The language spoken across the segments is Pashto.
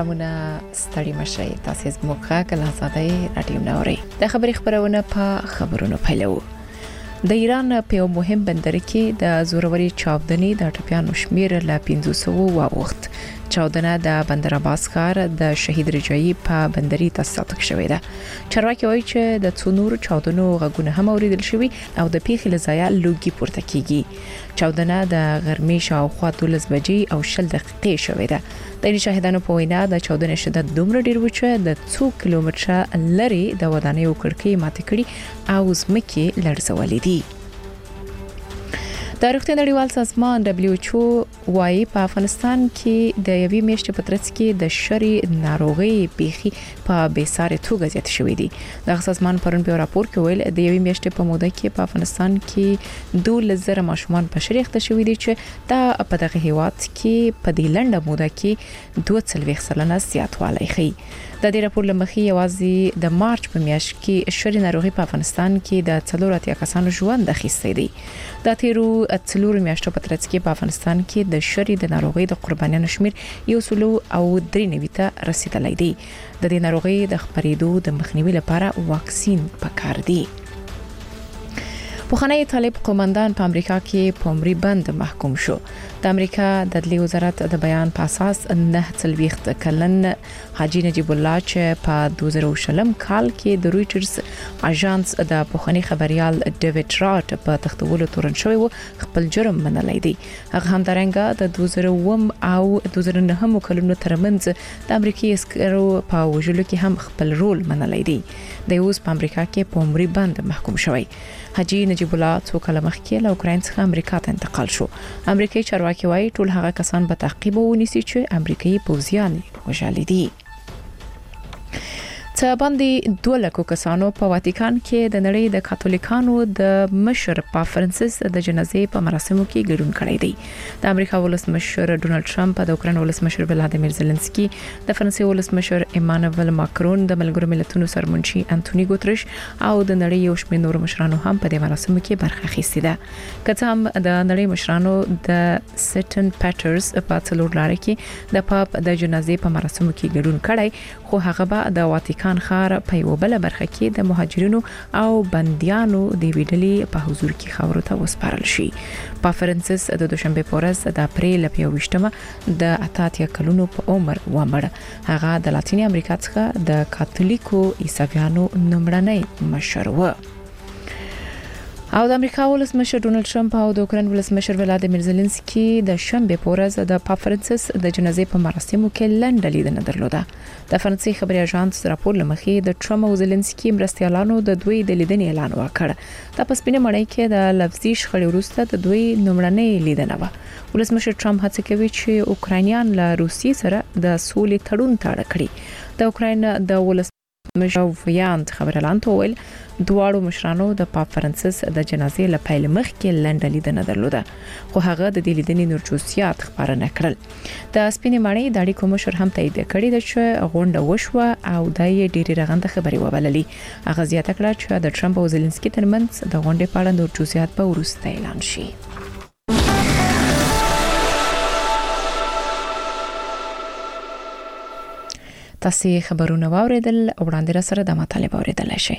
سلامونه ستړي مشئ تاسو زموږ غږ آزادۍ رادیو نوري د خبري خبرونه په خبرونو پیلو د ایران په یو مهم بندر کې د زوروري چاودنې د ټپيانو شمیر له 500 واوښت. چاودنه د بندر عباس ښار د شهید رجایی په بندري تاسیساتو کې شوې ده. چارواکي وایي چې د څونور چاودنو غږونه هم اوریدل شوي او د پیښې لزایا لوګي پورته کیږي. چاودنه د غرمې شاوخوا 12 بجې او 10 دقیقې شوې ده. د شاهدانو په وینا د چاودنې شدت دومره ډیر و چې د 2 کیلومتره لري د ودانیو کړکۍ ماته کړي او زمکه لړزولې دي. د روغتیا نړیوال سازمان WHO وايي په افغانستان کې د یوې میاشتې په ترڅ کې د شری ناروغي پیخي په بیساره توګه زیات شوې دي. د سازمان پرون په راپور کې ویل د یوې میاشتې په موده کې په افغانستان کې 12,000 ماشومان په شری اخته شوې دي چې دا په دغه هیواد کې په دې لنډه موده کې 2.4% زیاتوالی ښیي. د دې راپور لمخې یوازې د مارچ په میاشت کې شری ناروغي په افغانستان کې د 4 کسانو ژوند اخیستی دی. د تیرو 4 میاشتو په ترڅ کې په افغانستان کې د شری د ناروغي د قربانیانو شمیر 193 ته رسیدلی دی. د دې ناروغي د خپرېدو د مخنیوي لپاره واکسین پکار دی. پوخنۍ طالب قومندان په امریکا کې په عمري بند محکوم شو. د امریکا د عدلي وزارت د بیان په اساس 9 کلن حاجی نجیب الله چې په 2020 کال کې د رويټرز اژانس د پوخنۍ خبريال ډیوډ راټ په تختولو تورن شوی و خپل جرم منلای دی. هغه هم درنګه د 2009 او 2009 کلونو ترمنځ د امریکایي عسکرو په وژلو کې هم خپل رول منلای دی. د اوس په امریکا کې په عمري بند محکوم شوی. حاجی نجیب الله څو کله مخکې له اوکراین څخه امریکا ته انتقال شو. امریکایي چارواکي وايي ټول هغه کسان به تعقیب ونیسي چې امریکایي پوځیان وژلي دي. څه باندې 2 لک کسانو په واتیکان کې د نړۍ د کاتولیکانو د مشر پاپ فرانسیس د جنازې په مراسمو کې ګډون کړی دی. د امریکا ولسمشر ډونالد ټرمپ، د اوکراین ولسمشر ولادیمیر زيلنسکي، د فرانسې ولسمشر ایمانوئل ماکرون، د ملګرو ملتونو سرمنشي انټونی ګوتریش او د نړۍ یو شمېر نور مشرانو هم په دې مراسمو کې برخه اخیستې ده. که څه هم د نړۍ مشرانو د سټن پیټرز په څلور لارې کې د پاپ د جنازې په مراسمو کې ګډون کړی، خو هغه به د واتیکان خار په یو بل برخه کې د مهاجرینو او بنديانو د ویډلې په حضور کې خبرو ته وسپارل شي. پاپ فرانسیس د دوشنبه په ورځ د اپریل په 28مه د 88 کلونو په عمر ومړ. هغه د لاتینی امریکا څخه د کاتولیکو عیسویانو نومړنی مشر و. او د امریکا ولسمشر ډونالد ټرمپ او د اوکراین ولسمشر ولادیمیر زيلنسکي د شنبه په ورځ د پاپ فرانسیس د جنازې په مراسمو کې لنډه لیدنه درلوده. د فرانسې خبري اژانس راپور لمخې د ټرمپ او زيلنسکي مرستيالانو د دوی د لیدنې اعلان وکړ. د پسپینه مړی کې د لفظي شخړې وروسته د دوی نومړنۍ لیدنه و. ولسمشر ټرمپ هڅه کوي چې اوکرانیان له روسیې سره د سولې تړون تړ کړي. د اوکراین د ولسمشر ویاند خبرلان تویل دواړو مشرانو د پاپ فرانسیس د جنازې له پیل مخکې لنډه لیدنه درلوده، خو هغه د دې لیدنې نور جزئیات خبره نه کړل. د سپینې ماڼۍ د اړیکو مشر هم تایید کړی دی چې غونډه وشوه او د یې ډېری رغنده خبري وبللې. هغه زیاته کړه چې د ټرمپ او زيلنسکي ترمنځ د غونډې په اړه نور جزئیات به وروسته اعلان شي. تاسو خبرونه واوریدل او وړاندې را سره د مطالبه اوریدل شي.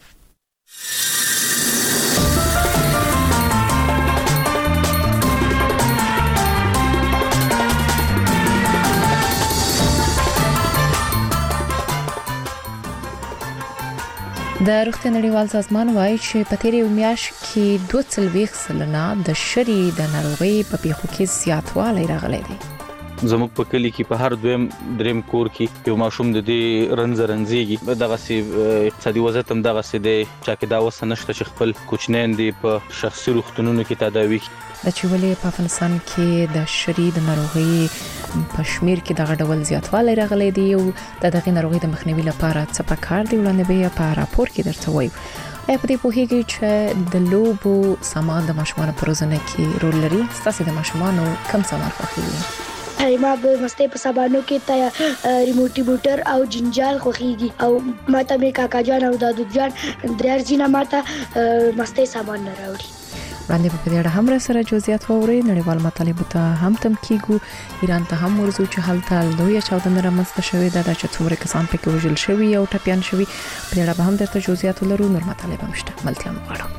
د روغتیا نړیوال سازمان وايي چې په تیرې میاشت کې 2.4% د شری د ناروغي په پیښو کې زیاتوالی راغلی دی. زموږ په کلی کې په هر دویم دریم کور کې یو ماشوم د دې رنځيږي. دغه سي اقتصادي وضعیت هم دغه سي د چا کې دا وسه نشته چې خپل کوچنین دی په شخصي روغتونونو کې تداوي. د چولې په افغانستان کې د شری د ناروغي په شمیر کې دغه ډول زیاتوالی راغلی دی او دغه ناروغي د مخنیوي لپاره څه پکار دی وړاندې به په راپور کې درته وایو. په دې پوهیږي چې د لوبو سامان د ماشومان په روزنه کې رول لري. تاسو د ماشومان کوم سامان خوښوي؟ ما به مستې په سبانو کې تا ریموټي موټر او جنجال خوخيږي او ماته مې کاکا جان او دادو جان درځي نه ماته مستې سامان نه راوړي. وړاندې په دې اړه هم سره جزئیات ووري. نړیوال مطالبه ته هم تم کیږو. ایران ته هم ورزو چې هلته لوی چاودنه رامنځته شوې ده چې څومره کسان پکې وژل شوي او ټپيان شوي. په دې اړه هم درته جزئیات ولرو. نور مطالبه مشته ملتیا مغواړو.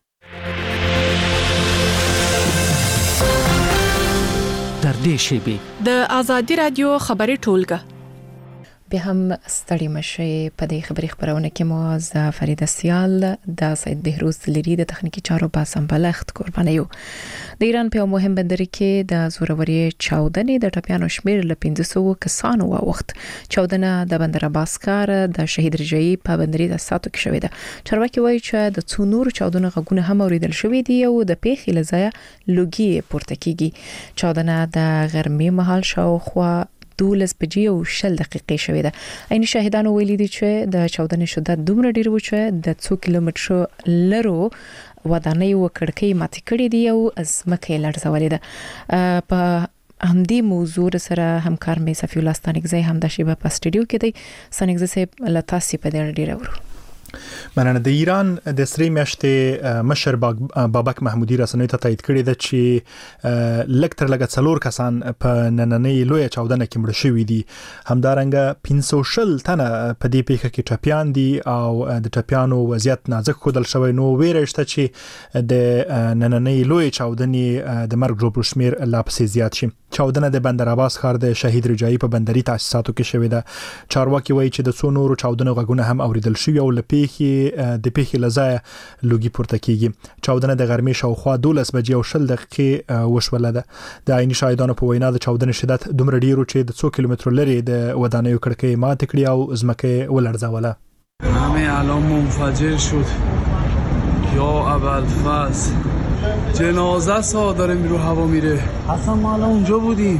تر دې شیبې د ازادي رادیو خبري ټولګه به هم ستړي مشه په دې خبري خبرونه کې مو ز فرید سیال د سید بهروز لري د تخنیکی چارو په سمبلخت قربانیو. د ایران په مهم بندر کې د زوروري چاودنې د ټپيانو شمیر ل 500 کسانو وخت چاودنه د بندر عباس کار د شهید رجایی په بندري د ساتو کې شوې ده. چارواکي وایي چې د څونور چاودنه غږونه هم اوریدل شوې دي او د پیښې لځای لوګي پورته کیږي. چاودنه د غرمې مهال شاوخوا 12 بجې او 10 دقیقې شوې ده. عیني شاهدانو ویلي دي چې د چاودنې شدت دومره ډیر و چې د 2 کیلومترو لرو ودانۍ او کړکۍ ماتې کړې دي او ازمکه لړزولې ده. په همدې موضوع سره همکار مې صفی الله ستانګزی هم د شیبه په سټډیو کې دی. ستانګزی سه لتاسي په دې ډیر ورو. مننه. د ایران د سری میاشتې مشر بابک محمودي رسنۍ ته تایید کړی دی چې لکتر لګ څلور کسان په نننۍ لوی چاودنه کې مړ شوي دي. همدارنګه 500 تنه په دې پیښه کې ټپيان دي او د ټپيانو وضعیت نازک ښودل شوی. نو ویرشته چې د نننۍ لوی چاودنې د مرګ جوړ شمیر لا پسې زیات شي. چاودنه د بندر عباس ښار د شهید رجایی په بندري تاسیساتو کې شوې ده. چارواکي وایي چې د څو نورو چاودنو غږونه هم اوریدل شوي او د پیښې لځای لوګي پورته کیږي. چاودنه د غرمې شاوخوا 12 بجې او 10 دقیقې وشوله ده. د عیني شاهدانو په وینا د چاودنې شدت دومره ډیر چې د 2 کیلومترو لري د ودانیو کړکۍ ماتې کړې او ځمکه ولړزوله. همه الان منفجر شد یا ابوالفضل جنازه سا داره رو هوا میره. اصلا ما الان اونجا بودیم.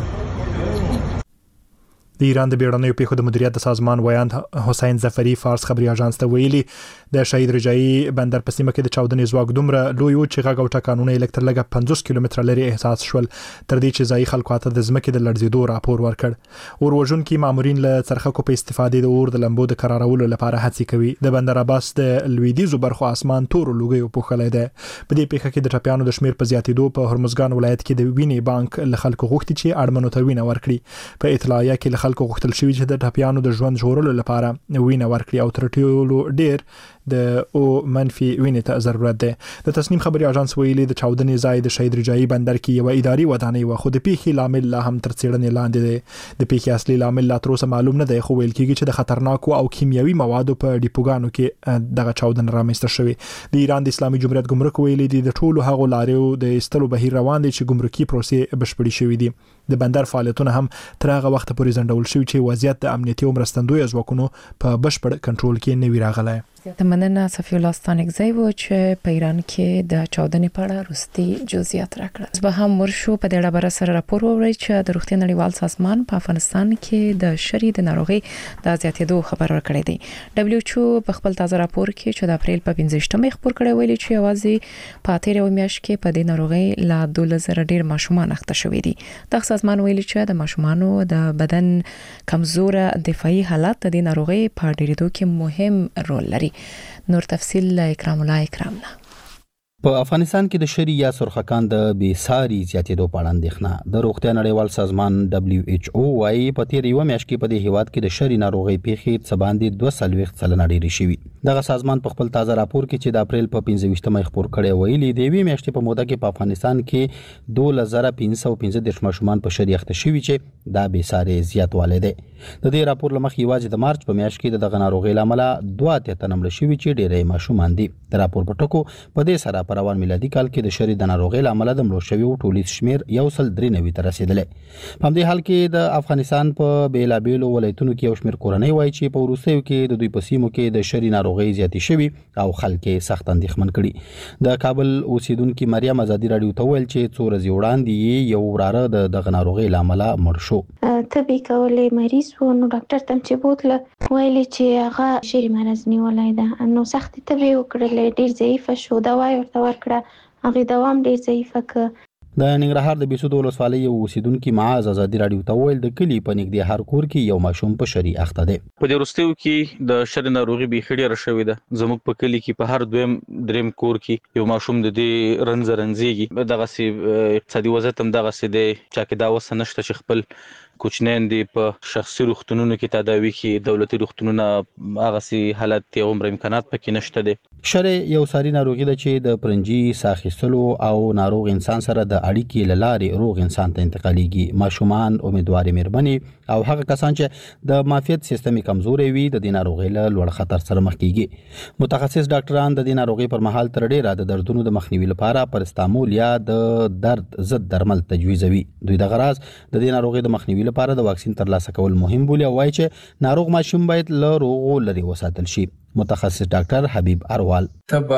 د ایران د بیړنیو پیښو د مدیریت د سازمان ویاند حسین ظفری فارس خبري اژانس ته ویلي د شهید رجایی بندر په سیمه کې د چاودنې ځواک دومره لوی و چې غږ او ټکانونه الکتر لګه 50 کیلومتره لري احساس شول. تر دې چې ځای خلکو ته د ځمکې د لړزیدو راپور ورکړ. اور وژونکي مامورین له څرخکو په استفادې د اور د لمبو د قرارولو لپاره هڅې کوي. د بندر عباس د لویدیزو برخو اسمان تور لوګي پوښلې ده. په دې پیښه کې د ټپيانو د شمیر په زیاتېدو په هرمزګان ولایت کې د وینې بانک له خلکو غوښتي چې اړمنو ته وینه ورکړي. په اطلاعیه کې له خلکو غوښتل شوی چې د ټپيانو د ژوند ژغورلو لپاره وینه ورکړي او تر ټولو ډیر د او منفي وینې ته ضرورت ده. د تصنیم خبري اژانس ویلي د چاودنې ځای د شهید رجایی بندر کې یو اداري ودانۍ و خو د پیښې لامل لا هم تر څېړنې لاندې دی. د پیښې اصلي لامل لا تر اوسه معلوم نه دی خو ویل کېږي چې د خطرناکو او کیمیاوي موادو په ډیپوګانو کې دغه چاودنه رامنځته شوې. د ایران د اسلامي جمهوریت ګمرک ویلي دي د ټولو هغو لارو د استلو بهیر روان دي چې ګمرکي پروسې بشپړې شوې دي. د بندر فعالیتونه هم تر هغه وخت پورې ځنډول شوي چې وضعیت د امنیتي او مرستندوی ځواکونو په بشپړ کنټرول کې نه وی راغلی. د مننه صفی الله ستانګزی و چې په ایران کې د چاودنې په اړه وروستي جزئیات راکړل. به هم ورشو په دې اړه بر سره راپور ووري چې د روغتیا نړیوال سازمان په افغانستان کې د شری د ناروغي د زیاتېدو خبر ورکړی دی. WHO په خپل تازه راپور کې چې د اپریل په 15مه خبر کړی ویلي چې اوازې په تیر میاشت کې په دې ناروغي لا 2000 ډیر ماشومان اخته شوي دي. د سازمان ویلي چې د ماشومانو د بدن کمزوره دفاعي حالت د ناروغي په ډیریدو کې مهم رول لري. نور تفصیل اکرام الله اکرامنا. په افغانستان کې د شری یا سرخکان د بیساری زیاتېدو په اړه اندېښنه. د روغتیا نړیوال سازمان WHO وايي په تیر یو میاشت کې په دې هیواد کې د شری ناروغي پیښې څه باندې 240% ډېرې شوې. دغه سازمان په خپل تازه راپور کې چې د اپریل په 15مه خبر کړی ویلي د وی میاشتې په موده کې په افغانستان کې 2515 ماشومان په شری اخته شوي چې دا بیساری زیاتوالی دی. د دې راپور لمخې یوازې د مارچ په میاشت کې د دغه ناروغي لامل 2 تنمړ شوي چې ډېرې ماشومان دي. د راپور په ټکو په دې سره په روان میلادي کال کې د شری د ناروغي لامل د مړو شویو ټولیز شمیر 193 ته رسیدلی. په همدې حال کې د افغانستان په بیلابیلو ولایتونو کې یو شمیر کورنۍ وایي چې په وروستیو کې د دوی په سیمو کې د شری ناروغي زیاتې شوي او خلک سخت اندېښمن کړي. د کابل اوسیدونکو مریم ازادي رادیو ته ویل چې څو ورځې وړاندې یو وراره د دغه ناروغي لامل مړ شو. طبي کولې مریض و نو ډاکټر تم چې بوتله ویلي چې هغه شری مرز نیولای ده نو سخت طبي وکړل ډیر ضعیف شو دوا ورته ورکړه هغه دوام ډیر ضعیف ک د ننګرهار د بیسود ولسوالۍ یو اوسیدونکو معاذ ازادي رادیو ته ویل د کلی په نږدې هر کور کې یو ماشوم په شری اخته دی. په دې وروستیو کې د شری ناروغي به خډيره شوې ده. زموږ په کلی کې په هر دویم دریم کور کې یو ماشوم د دې رنځرنځيږي. دغه سي اقتصادي وضعیت هم دغه سي دی چې دا وسه نشته چې خپل کوچنین دی په شخصي روغتونونو کې تداوي کې دولتي روغتونونه هغه سي حالت یو عمر امکانات پکې نشته دي. شری یو ساري ناروغي ده چې د پرنجي ساخیستلو او ناروغ انسان سره د اړیکې لارې روغ انسان ته انتقالېږي. ماشومان امیدواري مېرمنې او هغه کسان چې د معافیت سیستمي کمزوري وي د دې ناروغي له لوړ خطر سره مخ کیږي. متخصص ډاکټران د دې ناروغي پر مهال تر ډیره د دردونو د مخنیوي لپاره پرستامول یا د درد ضد درمل تجویزوي. دوی د غراض د دې ناروغي د مخنیوي لپاره د واکسین ترلاسه کول مهم بولي او وايي چې ناروغ ماشوم باید له روغو لري وساتل شي. متخصص ډاکټر حبیب اروال تبا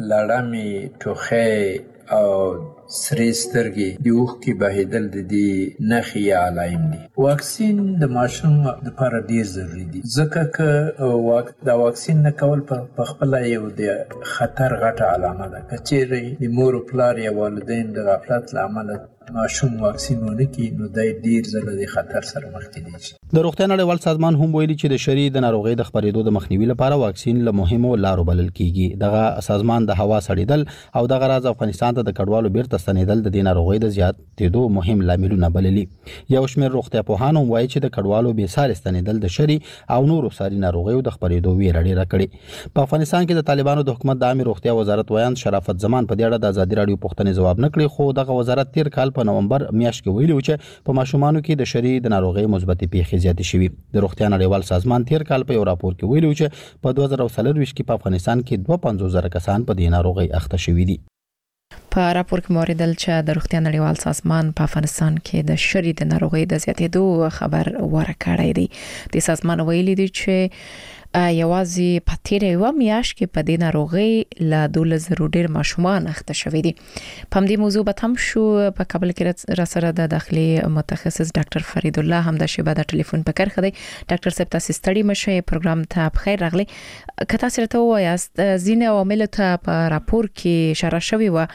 لړامي ټوخه او سری سترګي د اوخ کې بهیدل د دې نخي علایم دي. واکسین د ماشوم لپاره ډیر ضروری دي ځکه چې دا واکسین نه کول په خپل یو د خطر غټه علامه ده. کچېرې د مور او پلار یا والدین د غفلت لامل ماشوم واکسین ونه کړي نو دای ډیر زله د خطر سره مخ کېږي. د روغتیا نړیوال سازمان هم ویلي چې د شری د ناروغي د خپرېدو د مخنیوي لپاره واکسین له مهمو لارو بلل کیږي. دغه سازمان د هوا سړېدل او د غراض افغانستان ته د کډوالو بیرته ستنېدل د دې ناروغي د زیاتېدو مهم لاملونه بللي. یو شمېر روغتیا پوهان هم وایي چې د کډوالو بې ساري ستنېدل د شری او نورو ساري ناروغیو د خپرېدو ویره ډېره کړې. په افغانستان کې د طالبانو د حکومت د عامه روغتیا وزارت ویان شرافت زمان په دې اړه د ازادي رادیو پوښتنې ځواب نه کړی، خو دغه وزارت تیر کال په نومبر میاشت کې ویلي و چې په ماشومانو کې د شری د ناروغي مثبتې پیښې زیاتې شوې. د روغتیا نړیوال سازمان تیر کال په یو راپور کې ویلي و چې په 2024 کې په افغانستان کې 52,000 کسان په دې ناروغي اخته شوي دي. په راپور کې موریدل چې د روغتیا نړیوال سازمان په افغانستان کې د شری د ناروغي د زیاتېدو خبر ورکړی دی. د سازمان ویلي دی چې یوازې په تیر یو میاشت کې په دې ناروغي له 12,000 ډیر ماشومان اخته شوي دي. په دې موضوع به هم شو په کابل کې را سره د داخلي متخصص ډاکټر فرید الله هم د شیبه د ټلیفون په کرخه دی. ډاکټر صاحب تاسو ستړي مشه پروګرام ته بخیر راغلی. کته سره ته وایاست ځینې عوامل ته په راپور کې اشاره شوی و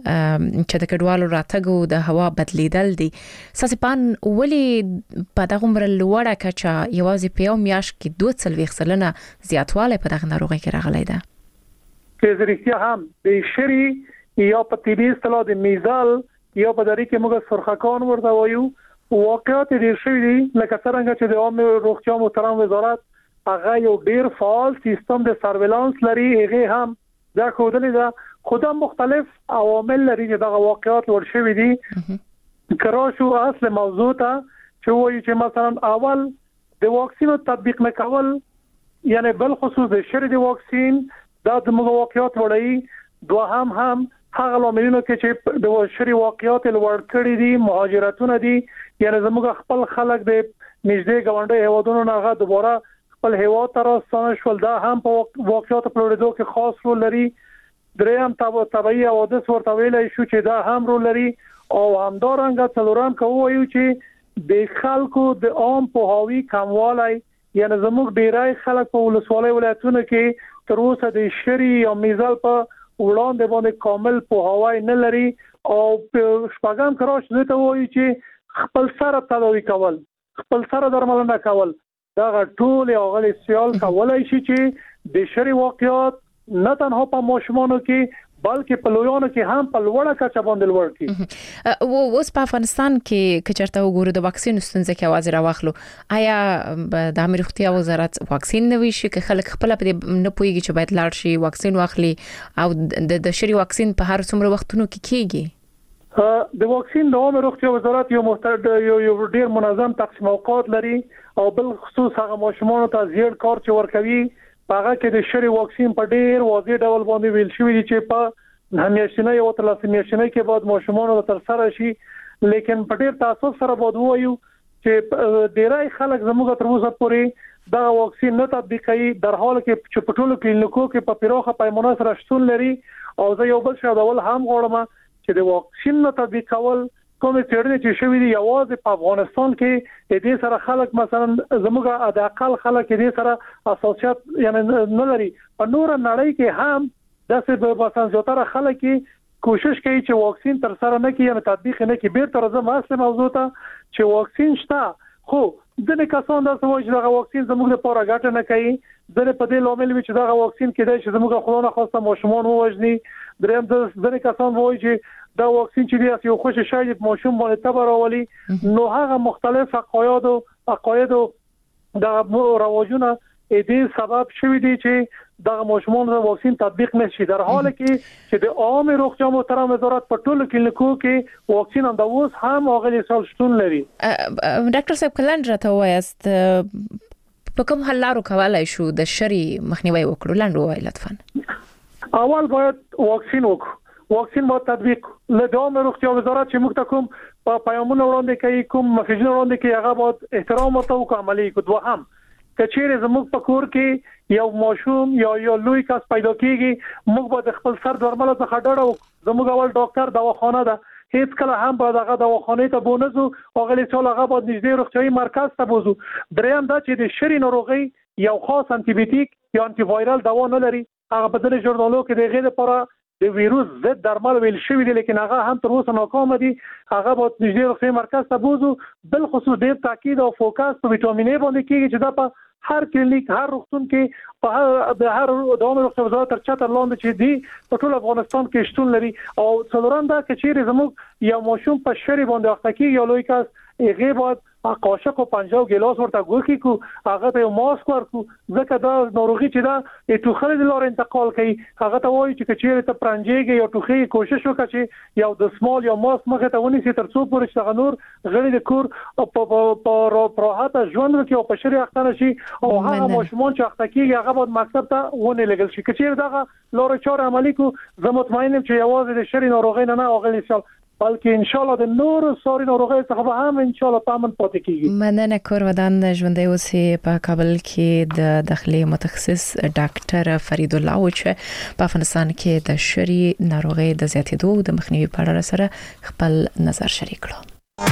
چې د کډوالو راتګ د هوا بدلیدل دي. ساسپان ولی په دغه عمر لوړه کچا یوازې په یو میاشت کې 2 سلنه زیاتوالی په دغه ناروغي کې راغلی ده. چې زریښتیا هم د شری یا په طبي اصطلاح د میزال یا په دری کې موږ سرخکان ورته وایو واقعیت ډیر شوی دي. لکه څنګه چې د عامه روغتیا محترم وزارت هغه یو ډیر فعال سیستم د سرویلانس لري، هغه هم دا خودلې ده خود مختلف عوامل لري چې دغه واقعیت ور شوی دي. کراشو اصل موضوع ته چې وایي چې مثلا اول د واکسینو تطبیق نه کول یعنی بل خصوص د شری د واکسین دا د واقعیت وړي. دوهم هم هغه لاملونه کې چې د شری واقعیت لوړ کړي دي مهاجرتونه دي، یعنی زموږ خپل خلک د نږدې ګاونډي هیوادونو نه هغه دوباره خپل هیواد ته راستنه شول. دا هم په واقعیت په لوړېدو کې خاص رول لري. دریم طبيعي حوادث ورته ویلای شو چې دا هم رول لري. او همدارنګه څلورم کوي چې د خلکو د عام پوهاوی کموالی، یعنی زموږ ډیرای خلک په ولسوالۍ ولایتونو کې تر اوسه د شری یا میزال په وړاندې باندې کامل پوهاوی نه لري. او شپږم کراش دې ته وایي چې خپل سره تداوی کول، خپل سره درملنه کول، دا ټول هغه سیال کولای شي چې د شری واقعیت نه تنها په ماشومانو کې بلکې په لویانو کې هم په لوړه کچه باندې لوړ کی. اوس په افغانستان کې کچرته وګورو د واکسین ستونزه کې आवाज راوخلو، آیا د امیر روغتیا وزارت واکسین نوي شي که خلک خپل په نه پويږي چې باید لاړ شي واکسین واخلي او د شری واکسین په هر څومره وختونو کې کیږي؟ د واکسین د امیر روغتیا وزارت یو ډیر منظم تقسیم اوقات لري او بل خصوص هغه ماشومان ته زیات کار چې ورکوي. هغه کې د شری واکسین په ډیر واضح ډول باندې ویل شوی دی چې په همیشنه یو تر لاسمیشنه کې بعد ماشومان تر سره شي. لیکن په ډیر تاسف سره بعد وایو چې ډیرای خلک زموږ تر اوسه پورې دا واکسین نه تطبیقوي، در حال کې چې په ټولو کلینیکو کې په پیروخه پیمانه سره شتون لري. او زه یو بل څه ډول هم غواړم چې د واکسین نه تطبیق کول کومې څېړنې چې شوې دي یوازې په افغانستان کې دې سره خلک مثلا زموږ د اقل خلک دې سره اساسيات یعنی نه لري. په نور نړۍ کې هم داسې په مثلا زیاتره خلک کوشش کوي چې واکسین تر سره نه کړي یا تطبیق نه کړي. بیرته راځم اصل موضوع ته چې واکسین شته، خو ځینې کسان دا وایي چې دا واکسین زموږ لپاره ګټه نه کوي. ځینې په دې لامل چې دا واکسین کېدای شي زموږ خلونه خاصه ماشومان ووژني. دریم ځینې کسان وایي چې دا واکسین چې دی یو خوش شاید ماشوم باندې تبر راولي. نو هغه مختلف عقاید دا رواجونه دې سبب شوی دی چې دا ماشومان واکسین تطبیق نشي، در حالی چې د عام روغتیا محترم وزارت په ټولو کلینیکو کې واکسین اندوز هم اغلی سال شتون لري. ډاکټر صاحب کلند راته وایست په کوم حل لارو کولای شو د شری مخنیوي وکړو؟ لاندې وای لطفا. اول باید واکسین وکړو، واکسین باید تطبیق له عام روغتیا وزارت چې موږ ته کوم پیغامونه وړاندې کوي، کوم مسیجونه وړاندې کوي، هغه باید احترام ورته وکړو، عملي کړو. دوهم کچېره زموږ په کور کې یو ماشوم یا لوی کس پیدا کیږي، موږ به خپل سر درمل څخه ډډه وکړو. زموږ اول ډاکټر دواخانه ده، هیڅ کله هم به دغه دواخانه ته بونځو اغلی ټول هغه به نږدې روغتيایي مرکز ته بوزو. دریم دا چې د شری ناروغي یو خاص انټي یا انټي وایرال دوا نه لري. هغه په دې ژورنالو کې د غیر لپاره د ویروس ضد درمل ویل شوی دي، لیکن هغه هم تر اوسه ناکام دي. هغه به نږدې روغتيایي مرکز ته بوزو. بل خصوص ډېر تاکید او فوکس په وټامین ای باندې کیږي چې دا په هر کلینیک، هر روغتون کې په هر دوام روغتیا وزارت تر چتر لاندې چې دی په ټول افغانستان کې شتون لري. او څلورم دا چې چیرې زموږ یو ماشوم په شری باندې اخته کیږي یا لوی کس هغه باید قاشق او پنجو ګلاس ورته ګوکی کو، هغه ته ماسک ورکو، ځکه دا ناروغي چې دا ټوخل د لور انتقال کوي. هغه ته وایي چې چیرې ته پرنجيږي یا ټوخي کوشش وکړي چې یو د سمال یا ماسک مخه ته ونیسي تر څو پورې چې غنور غړي د کور په راحت ژوند وکړي او په شری اخته شي. او هغه ماشومان چې اخته کیږي هغه باید مکتب ته ونه لګل شي. کچېر دغه لور چاره عملی کو، زه مطمئنم چې یوازې د شری ناروغي نه اغلی شي، بلکې ان شاء الله د نور ساري ناروغي څخه هم ان شاء الله پامن پاتې کیږي. مننه. کور ودان ژوندۍ اوسې په کابل کې د داخلي متخصص ډاکټر فرید الله او چې په افغانستان کې د شری ناروغي د زیاتېدو د مخنیوي په اړه سره خپل نظر شریک کړو.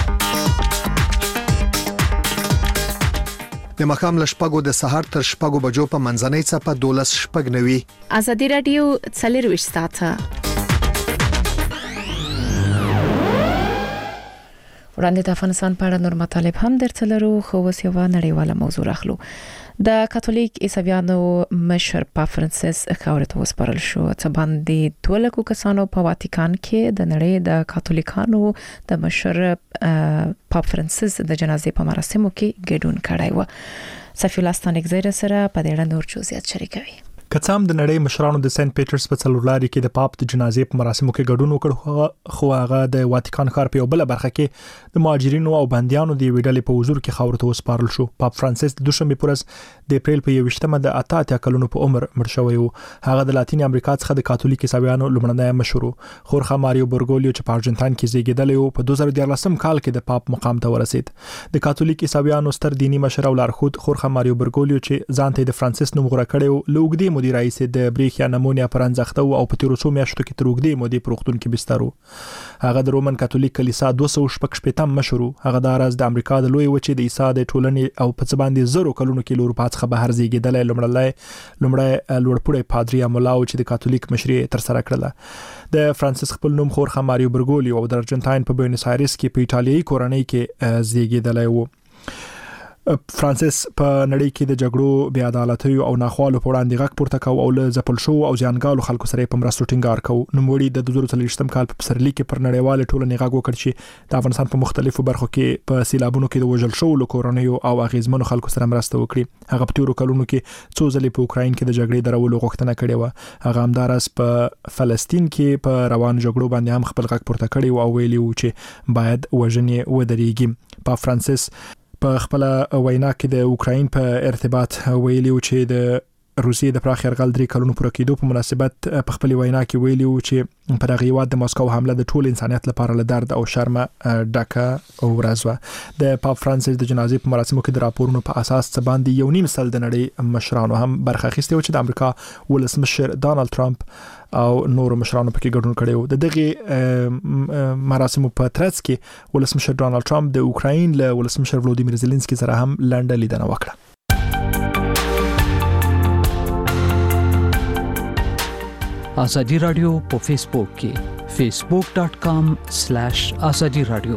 د مخام لشپګو د سحر تر شپګو بجو په منځنۍ صفه 12 شپګ نوي. ازادي رادیو 24 ساعته وړاندې د افغانستان په اړه نور مطالب هم درته لرو، خو اوس یو نړیواله موضوع راخلو. د کاتولیک عیسویانو مشر پاپ فرانسیس خاورته وسپارل شو چې باندې 12 کسانو په واتیکان کې د نړۍ د کاتولیکانو د مشر پاپ فرانسیس د جنازې په مراسمو کې ګډون کړی و. صفی الله ستانکزی سره په دې اړه نور جزئیات شریکوي. کڅام د نړۍ مشرانو د سنت پیټرز په څلورلاري کې د پاپ د جنازې په مراسمو کې ګډون وکړ، خو هغه د واتیکان ښار په یو بل برخه کې د مهاجرینو او بنديانو د ویډلې په حضور کې خاورته وسپارل شو. پاپ فرانسیس د دوشنبه پورز د اپریل په 28مه د 88 کلونو په عمر مړ شوی و. هغه د لاتین امریکا څخه د کاتولیک عیسویانو لومړنی مشر و. خورخه ماریو برګولیو چې په ارجنټاین کې زیږیدلی و په 2014 کال کې د پاپ مقام ته ورسید. د کاتولیک عیسویانو ستر دینی مشر او لارښود خورخه ماریو برګولیو چې ځان ته د فرانسیس نوم غوړه کړی و، لوګدي مدیر رئیس د بریښیا نمونیا پرانځخته او په تیرو څو میاشتو کې تروګدي مودې پروختون کې بسترو. هغه د رومن کاتولیک کلیسا 216 مشر. هغه د راز د امریکا د لوی وچې د عیسی د ټولنې او په څه باندې زرو کلونو کې لور پات څخه بهر زیږیدل لومړی لوړپوړی پادری امولاو چې د کاتولیک مشري تر سره کړله. د فرانسیس خپل نوم خورخه ماریو برګولیو او د ارجنټاین په بوینس آیرس کې په ایټالیایي کورنۍ کې زیږیدل و. فرانسیس په نړۍ کې د جګړو، بې عدالتۍ او ناخوالو په وړاندې غږ پورته کاوه او له ځپل شو او ځانګالو خلکو سره په مرستو ټینګار کاوه. نوموړي د 2023 کال په پسرلي کې پر نړیوال ټولنې غږ وکړ چې د افغانستان په مختلفو برخو کې په سیلابونو کې د وژل شوو کورنیو او اغیزمنو خلکو سره مرسته وکړي. هغه په تیرو کلونو کې څو ځلې په اوکراین کې د جګړې درولو غوښتنه کړې و. هغه همدارس په فلسطین کې په روان جګړو باندې هم خپل غږ پورته کړی او ویلي و چې باید وژنې ودرېږي. په فرانسیس په خپل وینا کې د اوکراین په ارتباط ویلي و چې د روسیې د پراخ یرغل 3 کلونو پوره کېدو په مناسبت په خپل وینا کې ویلي و چې په دغه هیواد د ماسکو حمله د ټول انسانیت لپاره له درد او شرمه ډکه ورځ وه. د پاپ فرانسیس د جنازې په مراسمو کې د راپورونو په اساس څه باندې 1.5 سل د نړۍ مشرانو هم برخه اخیستې و چې د امریکا ولسمشر ډانلډ ټرمپ او نور مشرانو پکې ګډون کړي وو. د دغه مراسمو په ترڅ کې ولسمشر ډانلډ ټرمپ د اوکراین له ولسمشر ولودیمیر زيلنسکي سره هم لنډه لیدنه وکړه. ازادي رادیو په فیسبوک کې، facebook.com/azadi radio.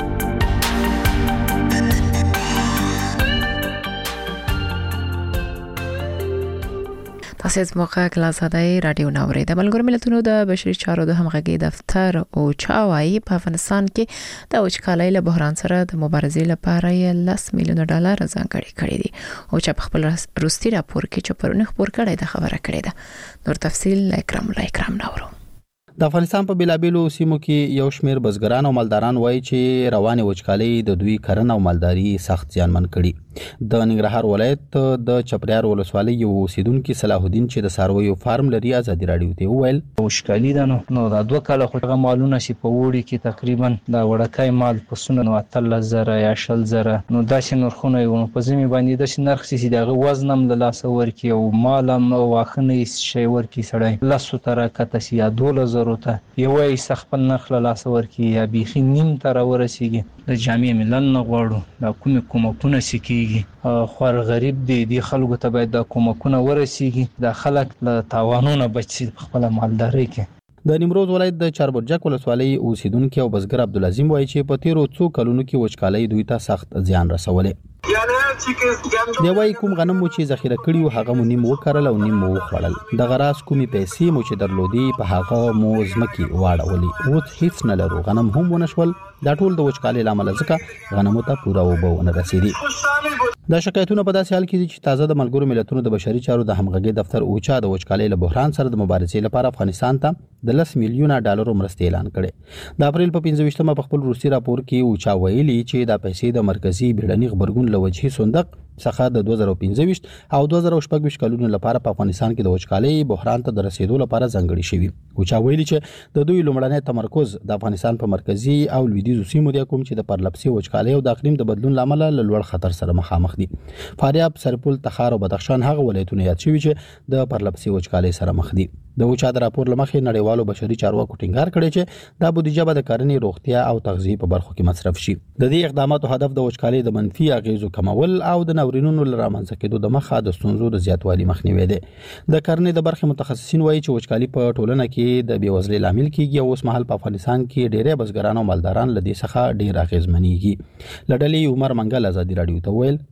تاسو موقع کلاسادای رادیو ناوړي د ملګرو ملتونو د بشري چارو د همغږي دفتر او چاوي په افغانستان کې د وچکالۍ له بحران سره د مبارزې لپاره $10 میلیون ځانګړي کړي دي او چې په خپل روسي راپور کې چې پرونه خبر کړي د خبره کړي ده. نور تفصيل اکرام ناورو. د افغانستان په بیلابیلو سیمو کې یو شمېر بزګران او مالداران وایي چې روانه وچکالۍ د دوی کرنه او مالداري سخت زیانمن کړي. د ننګرهار ولایت د چپریار ولسوالۍ یو اوسیدونکو صلاح الدین چې د سارویو فارم لري ازادي رادیو ته وویل وچکالي ده نو دا 2 کاله خو هغه مالونه چې په وړي کې تقریبا دا وړکای مال په سونه 30,000 یا 60,000 نو دا چې نرخونه یو په زمي باندې د نرخ سي دغه وزنم د لاس ورکی او مالم واخنه شي ورکی سړی لاسو تر کته سي 12,000 ته یو یې سخپل نرخ له لاس ورکی یا بيخي نیم تر ورسیږي د جامع ملل نه غواړو دا کومه سکیږي خور غریب دي خلکو ته باید د کومکونه ورسیږي د خلک له تاوانونو بچي خپل مالداري کې. د نیمروز ولایت د چاربرجک ولسوالۍ اوسیدونکو او بزګر عبدالعظیم وایي چې په تیرو څو کلونو کې وچکالۍ دوی ته سخت زیان رسولې. دی وايي کوم غنم مو چې ذخیره کړی و هغه مو نیم وکړل او نیم مو وخوړل. د غراس کومي پیسې مو چې درلودي په هغه مو ځمکې واړولې او هیڅ نه لرو غنم هم ونشول. دا ټول د وچکالۍ لامل ځکه غنمو ته پوره وبونه رسیدي. دا شکایتونه په داسې حال کې دي چې تازه د ملګرو ملتونو د بشري چارو د همغږي دفتر اوچا د وچکالۍ له بحران سره د مبارزې لپاره افغانستان ته د $10 میلیون مرستې اعلان کړي. د اپریل په 25مه په خپل روسي راپور کې اوچا ویلي چې دا پیسې د مرکزی بیړني خبرګون له وجهي صندوق څخه د 2015 او 2016 کلونو لپاره په افغانستان کې د وچکالۍ بحران ته د رسیدو لپاره ځانګړي شوی. اوچا ویلي چې د دوی لومړنی تمرکز د افغانستان په مرکزی او لویدیځو سیمو دی کوم چې د پرلپسې وچکالۍ او د اقلیم د بدلون لامل له لوړ خطر سره مخامخ دي. فاریاب، سرپل، تخار او بدخشان هغه ولایتونه یاد شوي چې د پرلپسې وچکالۍ سره مخ دي. د اوچا د راپور لمخې نړیوالو بشري چارواکو ټینګار کړی چې دا بودیجه به د کرنې، روغتیا او تغذیه په برخو کې مصرف شي. د دې اقداماتو هدف د وچکالۍ د منفي اغیزو کمول او د ناورینونو لرامنځته کېدو د مخه د ستونزو د زیاتوالي مخنیوي دی. د کرنې د برخې متخصصین وایي چې وچکالي په ټولنه کې د بیوزلۍ لامل کیږي او اوس مهال په افغانستان کې ډېری بزګران او مالداران له دې څخه ډېر اغیزمنېږي. لړلې عمر منګل ازادي رادیو ته ویل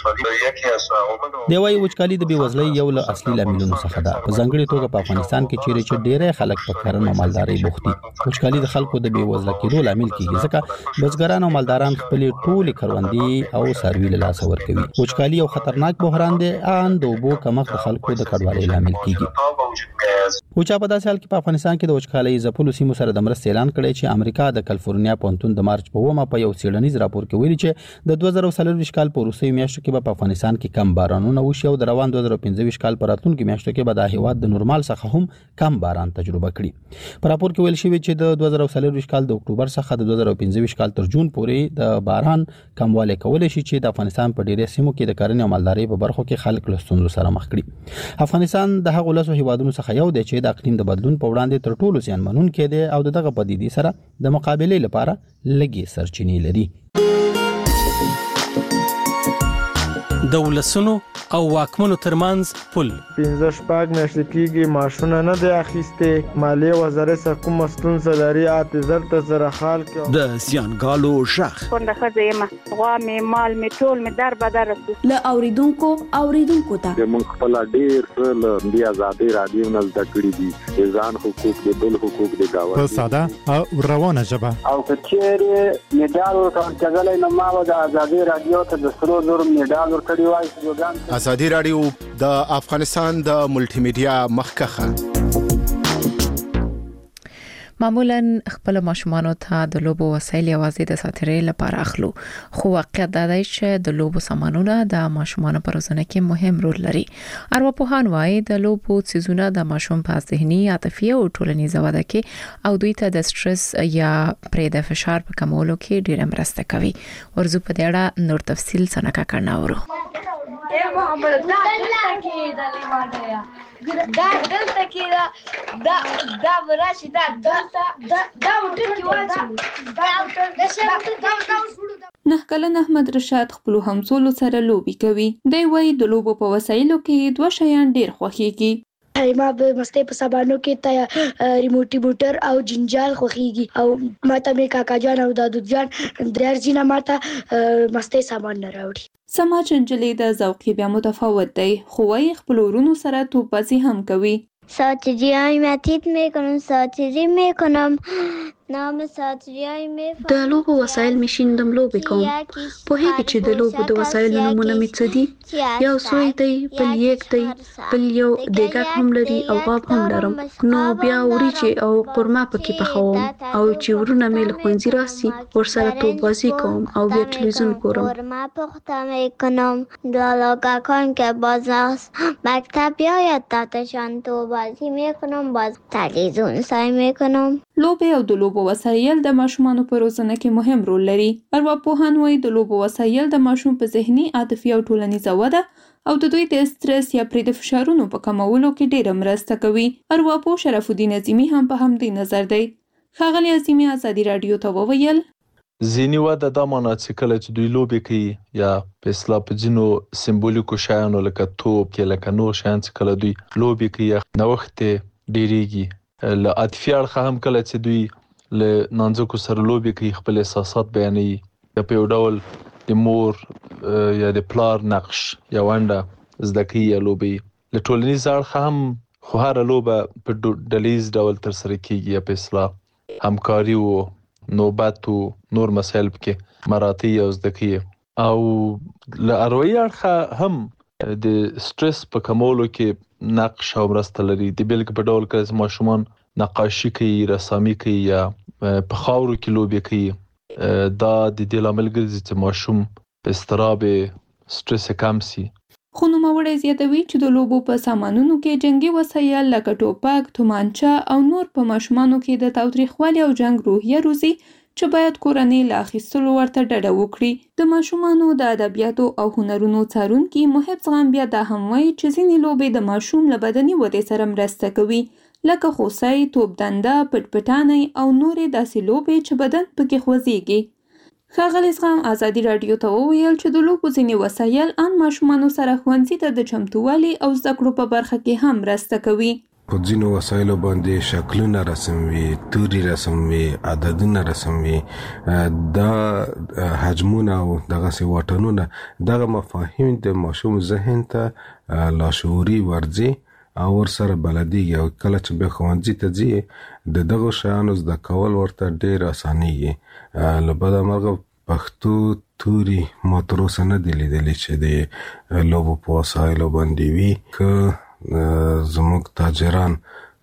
دی وايي وچکالي د بیوزلۍ یو له اصلي لاملونو څخه ده. په ځانګړي توګه په افغانستان کې چې ډېری خلک په کرنه او مالدارۍ بوخت دي. وچکالي د خلکو د بیوزله کېدو لامل کیږي ځکه بزګران او مالداران خپل ټولې کروندې او څاروي له لاسه ورکوي. وچکالي یو خطرناک بحران دی ان د اوبو کمښت د خلکو د کډوالۍ لامل کیږي. اوچا په داسې حال کې په افغانستان کې د وچکالۍ ځپلو سیمو سره د مرستې اعلان کړی چې امریکا د کالیفورنیا پونتون د مارچ په 9 په یو څېړنیز راپور کې ویلي چې د 2024 کال په وروستیو میاشتو کې په افغانستان کې کم بارانونه وشي او د روان 2015 کال په راتلونکي میاشتو کې به د هیواد د نورمال څخه هم کم باران تجربه کړي. په راپور کې ویل شوی چې د 2024 کال د اکتوبر څخه د 2015 کال تر جون پورې د باران کموالی کولای شي چې د افغانستان په ډیری سیمو کې د کرنې او مالدارۍ په برخو کې خلک له ستونزو سره مخ کړي. افغانستان د هغو لسو هیوادونو څخه یو دی چې د اقلیم د بدلون په وړاندې تر ټولو زیانمنونکی دی او دغه پدیدې سره د مقابلې لپاره لږې سرچینې لري. د ولسونو او واکمنو ترمنځ پل 15 میاشتې کېږي ماشونه نه دی اخیستې. مالیې وزارت څخه کومه ستونزه لري اعتذار ته سره حال کې د زیانګالو ژغ کونډه ښځه یم غوا مې مال مې ټول مې در بدر له اوریدونکو ته موږ خپل ډېر له دې ازادي رادیو نه زده کړي دي ځان حقوق د بل حقوق د گاوه په ساده او روانه ژبه او کچېره میډال ورکړل کېدلای نو ما د ازادي رادیو ته د سرو زر میډال ورکړی وای. ازادي رادیو د افغانستان د ملټي میډیا مخکخه معمولا خپل ماشومانو ته د لوبو وسایل یوازې د ساتیرې لپاره اخلو، خو واقعیت دا دی چې د لوبو سامانونه د ماشومانو په روزنه کې مهم رول لري. ارواپوهان وايي د لوبو څیزونه د ماشوم په ذهني، عاطفي او ټولنیزه وده کې او دوی ته د سټرس یا پرې د فشار په کمولو کې ډېره مرسته کوي. ورزو په دې اړه نور تفصیل سنکا کړناورو. دا دلته کې دا وراشي دا نه کلن احمد رشاد خپل همسولو سره لوبي کوي. دی وايي د لوبو په وسایلو کې دوه شیان ډیر خوښيږي. ما به مستې په سبانو کې ته ریموټي موټر او جنجال خوخيږي او ماته مې کاکا جان او دادو جان درځي نه ماته مستې سامان نه راوړي. سما چنجلې د ذوقي بیا متفاوت دی خو وايي خپل ورونو سره توپازي هم کوي. ساعتی‌های متید میکنم ساعتی‌ای میکنم نام ساعتی‌های میفهم د لوبو وسایل میشیندم لوبې کوم پوهیږي چې د لوبو د وسایلو نمونه می څه دي یو سوی دی بل یک دی بل یو دیګک هم لري او غاب هم لرم نو بیا وریجې او قورمه پکې پخوم او چې ورونه مې له ښوونځي راسي ورسره توپبازي کوم او بیا تلویزیون ګورم. قورمه پخته میکنم دلاگاکان که باز مکتب بیاید تاتشان توپبازی میکنم باز تلویزیون سعی میکنم. لوبې او د لوبو وسایل د ماشومانو په روزنه کې مهم رول لري. ارواپوهان وايي د لوبو وسایل د ماشوم په ذهني، عاطفي او ټولنیزه وده او د دوی د استرس یا پرې د فشارونو په کمولو کې ډېره مرسته کوي. ارواپوه شرف الدین عظیمی هم په همدې نظر دی. ښاغلی عظیمی ازادي راډیو ته وویل ذهني وده دا معنی چې کله چې دوی لوبې کوي یا په اصطلاح په ځینو سمبولیکو شیانو لکه توپ کې لکه نور شیان چې کله دوی لوبې کوي نوښت ډېرېږي. له عاطفي اړخه هم کله چې دوی له نانځکو سره لوبې کوي خپل احساسات بیانوي یا په یو ډول د مور یا د پلار نقش یا ونډه زده کوي یا لوبې. له ټولنیز اړخه هم خو هره لوبه په ډلیز ډول ترسره کیږي یا په اصطلاح همکاري او نوبت او نور مسایل پکې مراعاتي او زده کوي. او له اروایي اړخه هم د سټرس په کمولو کې نقش او مرسته لري. د بیلګې په ډول کله چې ماشومان نقاشي کوي، رسامي کوي یا په خاورو کې لوبې کوي دا د دې لامل ګرځي چې ماشوم په اضطراب سټرس کم سي. خو نوموړی زیاتوي چې د لوبو په سامانونو کې جنگي وسایل لکه ټوپک، تومانچه او نور په ماشومانو کې د تاوتریخوالي او جنگ روحیه روزي چې باید کورنۍ له اخیستلو ورته ډډه وکړي. د ماشومانو د ادبیاتو او هنرونو څارونکي محب زغم بیا دا هم وایي چې ځینې لوبې د ماشوم له بدني ودې سره مرسته کوي لکه خوسی، توپدنده، پټپټانۍ او نورې داسې لوبې چې بدن پکې خوځېږي. ښاغلی زغم ازادي راډیو ته وویل چې د لوبو ځینې وسایل ان ماشومانو سره ښوونځي ته د چمتووالي او زده کړو په برخه کې هم مرسته کوي. په ځینو وسایلو باندې شکلونه رسموي، توري رسموي، عددونه رسموي، دا حجمونه او دغسې واټنونه دغه مفاهیم د ماشوم ذهن ته لاشعوري ورځي او ورسره بلدیږي او کله چې بیا ښوونځي ته ځي د دغو شیانو زده کول ورته ډېر اسانېږي. له بده مرغه پښتو توري ما تر اوسه نه دي لیدلي چې د لوبو په وسایلو باندې وي. که زموږ تاجران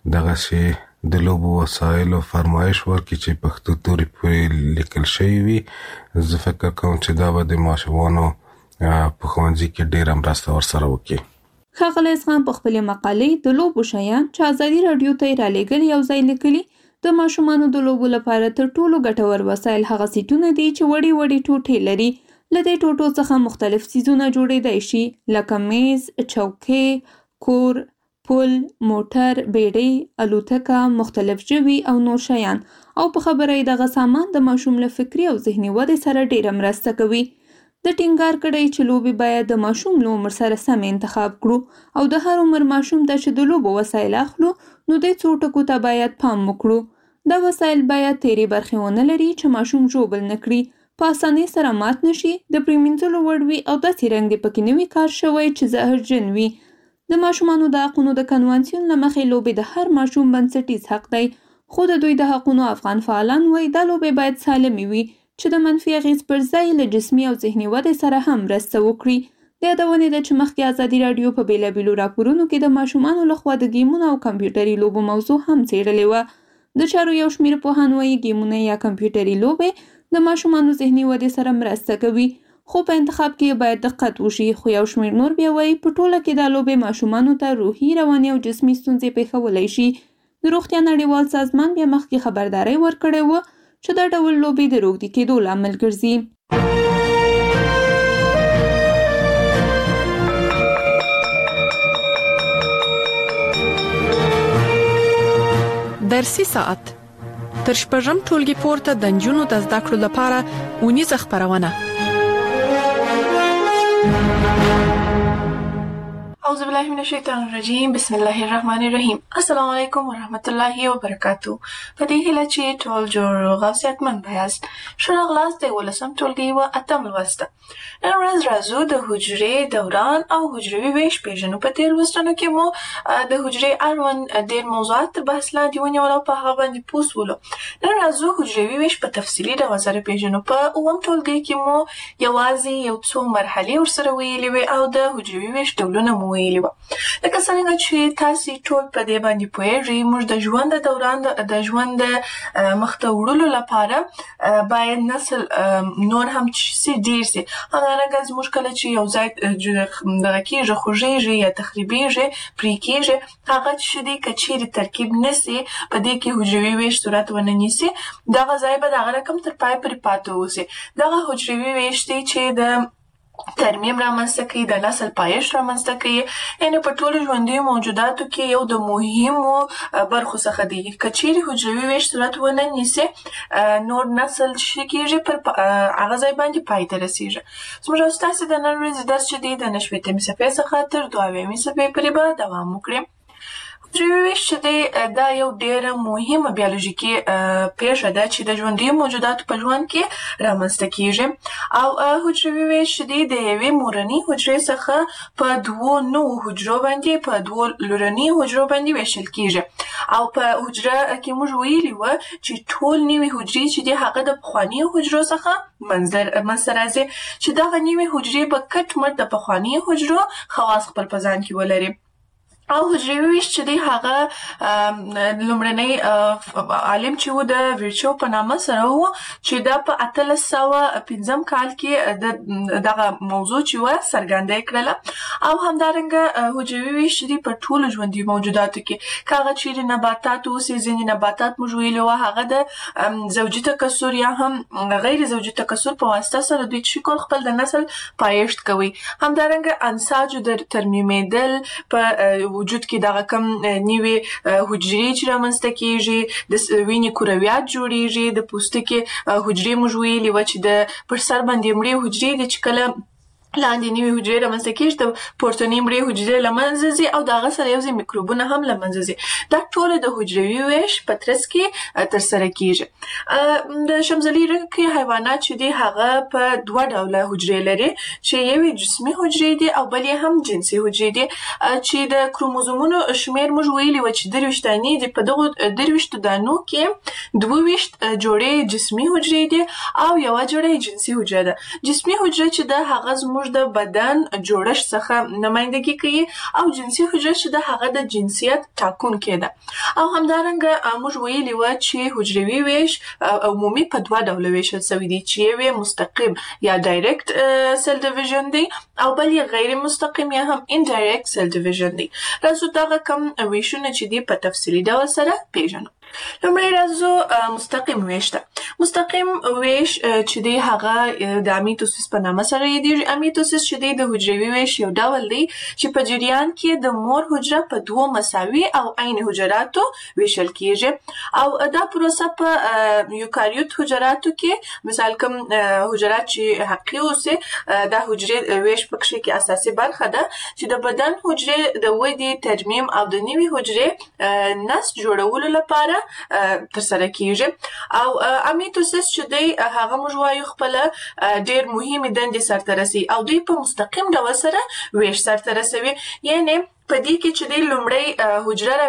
دغسې د لوبو وسایلو فرمایش ورکړي چې پښتو توري پرې لیکل شوي وي زه فکر کوم چې دا به د ماشومانو په ښوونځي کې ډېره مرسته ورسره وکړي. ښاغلی زغم په خپلې مقالې د لوبو شیان چې ازادي راډیو ته یې رالیږلي یو ځای لیکلي د ماشومانو د لوبو لپاره تر ټولو ګټور وسایل هغه سیټونه دي چې وړې وړې ټوټې لري. له دې ټوټو څخه مختلف څیزونه جوړېدای شي لکه میز، چوکۍ، کور، پل، موټر، بیړۍ، الوتکه، مختلف ژوي او نور شیان. او په خبره یې دغه سامان د ماشوم له فکري او ذهني ودې سره ډېره مرسته کوي. د ټینګار کړی چې لوبې باید د ماشوم له عمر سره سم انتخاب کړو او د هر عمر ماشوم ته چې د لوبو وسایل اخلو نو د څو ټکو ته باید پام وکړو. دا وسایل باید تیرې برخې ونه لري چې ماشوم ژوبل نه کړي، په اسانۍ سره مات نشي، د پرېمینځلو وړ وي او داسې رنګ دې پکې نه وي کار شوی چې زهرجن وي. د ماشومانو د حقونو د کنوانسیون له مخې لوبې د هر ماشوم بنسټیز حق دی، خو د دوی د حقونو افغان فعالان وایي دا لوبې باید سالمې وي چې د منفي اغېز پر ځای له جسمي او ذهني ودې سره هم مرسته وکړي. د یادونې ده چې مخکې ازادي راډیو په بېلابېلو راپورونو کې د ماشومانو لخوا د ګیمونو او کمپیوټري لوبو موضوع هم څېړلې وه. د چارو یو شمېر پوهان وایي ګیمونه یا کمپیوټري لوبې د ماشومانو ذهني ودې سره مرسته کوي، خو په انتخاب کې باید دقت وشي. خو یو شمېر نور بیا وایي په ټوله کې دا لوبې ماشومانو ته روحي، رواني او جسمي ستونزې پېښولی شي. د روغتیا نړیوال سازمان بیا مخکې خبرداری ورکړی و چې دا ډول لوبې د روږدي کېدو لامل ګرځي. درسي ساعت تر شپږم ټولګي پورته د نجونو د زده کړو لپاره اونیزه خپرونه. اعوذ بالله من الشیطان الرجیم بسم الله الرحمن الرحیم السلام علیکم ورحمت الله وبرکاتو. په دې هیله چې ټول جوړ او صحتمند یاست. ښه راغلاست د 18م ټولګي و 8م لوسته. نن ورځ راځو د حجرې دوران او حجروي ویش پیژنو. په تېر لوستونو کې مو د حجرې اړوند ډېر موضوعات تر بحث لاندې ونیول او په هغه باندې پوه شولو. نن راځو حجروي ویش په تفصیلي ډول سره پیژنو. په 9م ټولګي کې مو یوازې یو څو مرحلې ورسره ویلې وې او د حجروي ویش ډولونه مو ویلي وه. لکه څرنګه چې تاسې ټول په دې باندې پوهېږئ، موږ د ژوند د دوران د ژوند د مخته وړلو لپاره باید نسل نور هم ډېر سي. همدارنګه زموږ کله چې یو ځای دغه کېږي، خوږېږي یا تخریبېږي، پرې کېږي، هغه چې دی که چیرې ترکیب نه سي، په دې کې حجروي ویش صورت ونه نیسي، دغه ځای به دغه رقم تر پایه پورې پاتې اوسي. دغه حجروي ویش دی چې د ترمیم رامنځته کوي، د نسل پایښت رامنځته کوي. یعنې په ټولو ژوندیو موجوداتو کې یو د مهمو برخو څخه دی. که چیرې حجروي ویش صورت ونه نیسي، نور نسل چې کېږي پر هغه ځای باندې پای ته رسېږي. زموږ او ستاسې د نن ورځې درس چې دی د 9 صفحې څخه تر 2 صفحې پورې به دوام وکړي. حجروي ویش چې دی دا یو ډېره مهمه بیولوژیکي پېښه ده چې د ژوندیو موجوداتو په ژوند کې رامنځته کېږي. او حجروي ویش چې دی د یوې مورنۍ حجرې څخه په 2 نوو حجرو باندې په 2 لورنۍ حجرو باندې ویشل کېږي. او په حجره کې موږ ویلي وه چې ټول نوي حجرې چې دی هغه د پخوانیو حجرو څخه منځته راځي، چې دغه نوي حجرې به کټ مټ د پخوانیو حجرو خواص خپل په ځان کې ولري. او حجروي ویش چې دی هغه لومړنی عالم چې و د ویرچو په نامه سره و، چې دا په 1805 کال کې دغه موضوع چې و څرګنده کړله. او همدارنګه حجروي ویش چې دی په ټولو ژوندیو موجوداتو کې، که هغه چیرې نباتات اوسي، ځینې نباتات موږ ویلي وه هغه د زوجي تکثر یا هم غیر زوجي تکثر په واسطه سره دوی څه کول، خپل د نسل پایښت کوي. همدارنګه انساجو د ترمیمېدل په وجود کې دغه کم نوي حجرې چې رامنځته کېږي، د وینې کرویات جوړېږي، د پوستکي حجرې موږ ویلي وه چې د پر سر باندې مړې حجرې دي چې کله لاندې نوي حجرې رامنځته کېږي، د پورتنۍ مړې حجرې له منځه ځي او د هغه سره یو ځای میکروبونه هم له منځه ځي. دا ټوله د حجروي ویش په ترڅ کې ترسره کېږي. د شمزلي حیوانات چې دي هغه په 2 ډوله حجرې لري، چې یو جسمي حجرې دي او بل یې هم جنسي حجرې دي. چې د کروموزومونو شمېر موږ ویلي وه چې 23 دانې دي. په دغو 23 دانو کې 22 جوړې جسمي حجرې دي او یوه جوړه جنسي حجره ده. جسمي حجره چې ده هغه زموږ د بدن جوړښت څخه نمایندګي کوي، او جنسي حجره چې ده هغه د جنسیت ټاکونکې ده. او همدارنګه موږ ویلي وه چې حجروي ویش عمومي په 2 ډوله ویشل سوی دی، چې یو یې مستقیم یا ډایرکټ سیل ډیویژن دی او بل یې غیر مستقیم یا هم انډایرکټ سیل ډیویژن دی. راځو دغه کم ویشونه چې دی په تفصیلي ډول سره پیژنو. لومړی راځو مستقیم ویش ته. مستقیم ویش چې دی هغه د امیتوسیس په نامه سره یادېږي. امیتوسیس چې دی د حجروي ویش یو ډول دی چې په جریان کې د مور حجره په 2 مساوي او عین حجراتو ویشل کېږي. او دا پروسه په یوکاریوت حجراتو کې، مثال کوم حجرات چې حقیقي اوسي، دا حجرې ویش پکښې کې اساسي برخه ده چې د بدن حجرې د ودې، ترمیم او د نوي حجرې نسج جوړولو لپاره ترسره کېږي. او امیتوسیس چې دی هغه موږ وایو خپله ډېر مهمې دندې سرته رسوي او دوی په مستقیم ډول سره ویش سرته رسوي. یعنې په دې کې چې دی لومړی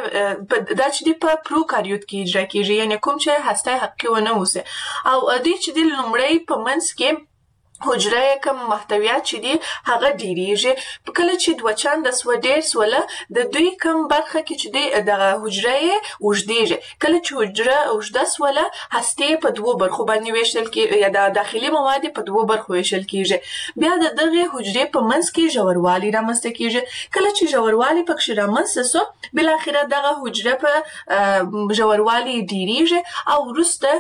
حجره دا چې دی په پروکاریوت کې اجرا کېږي، یعنې کوم چې هسته حقیقي ونه اوسي. او دوی چې دی لومړی په منځ کې حجره کم محتویات چې دي هغه ډیریږي. کله چې 2 چنده سوه ډېر سوله، د دوی کم برخه کې چې دی دغه حجره یې اوږدېږي. کله چې حجره اوږده سوله، هستې په 2 برخو باندې ویشل کېږي، یا د داخلي مواد په 2 برخو ویشل کېږي. بیا د دغې حجرې په منځ کې ژوروالی رامنځته کېږي. کله چې ژوروالی پکښې رامنځته سو، بالاخره دغه حجره په ژوروالی ډیریږي او وروسته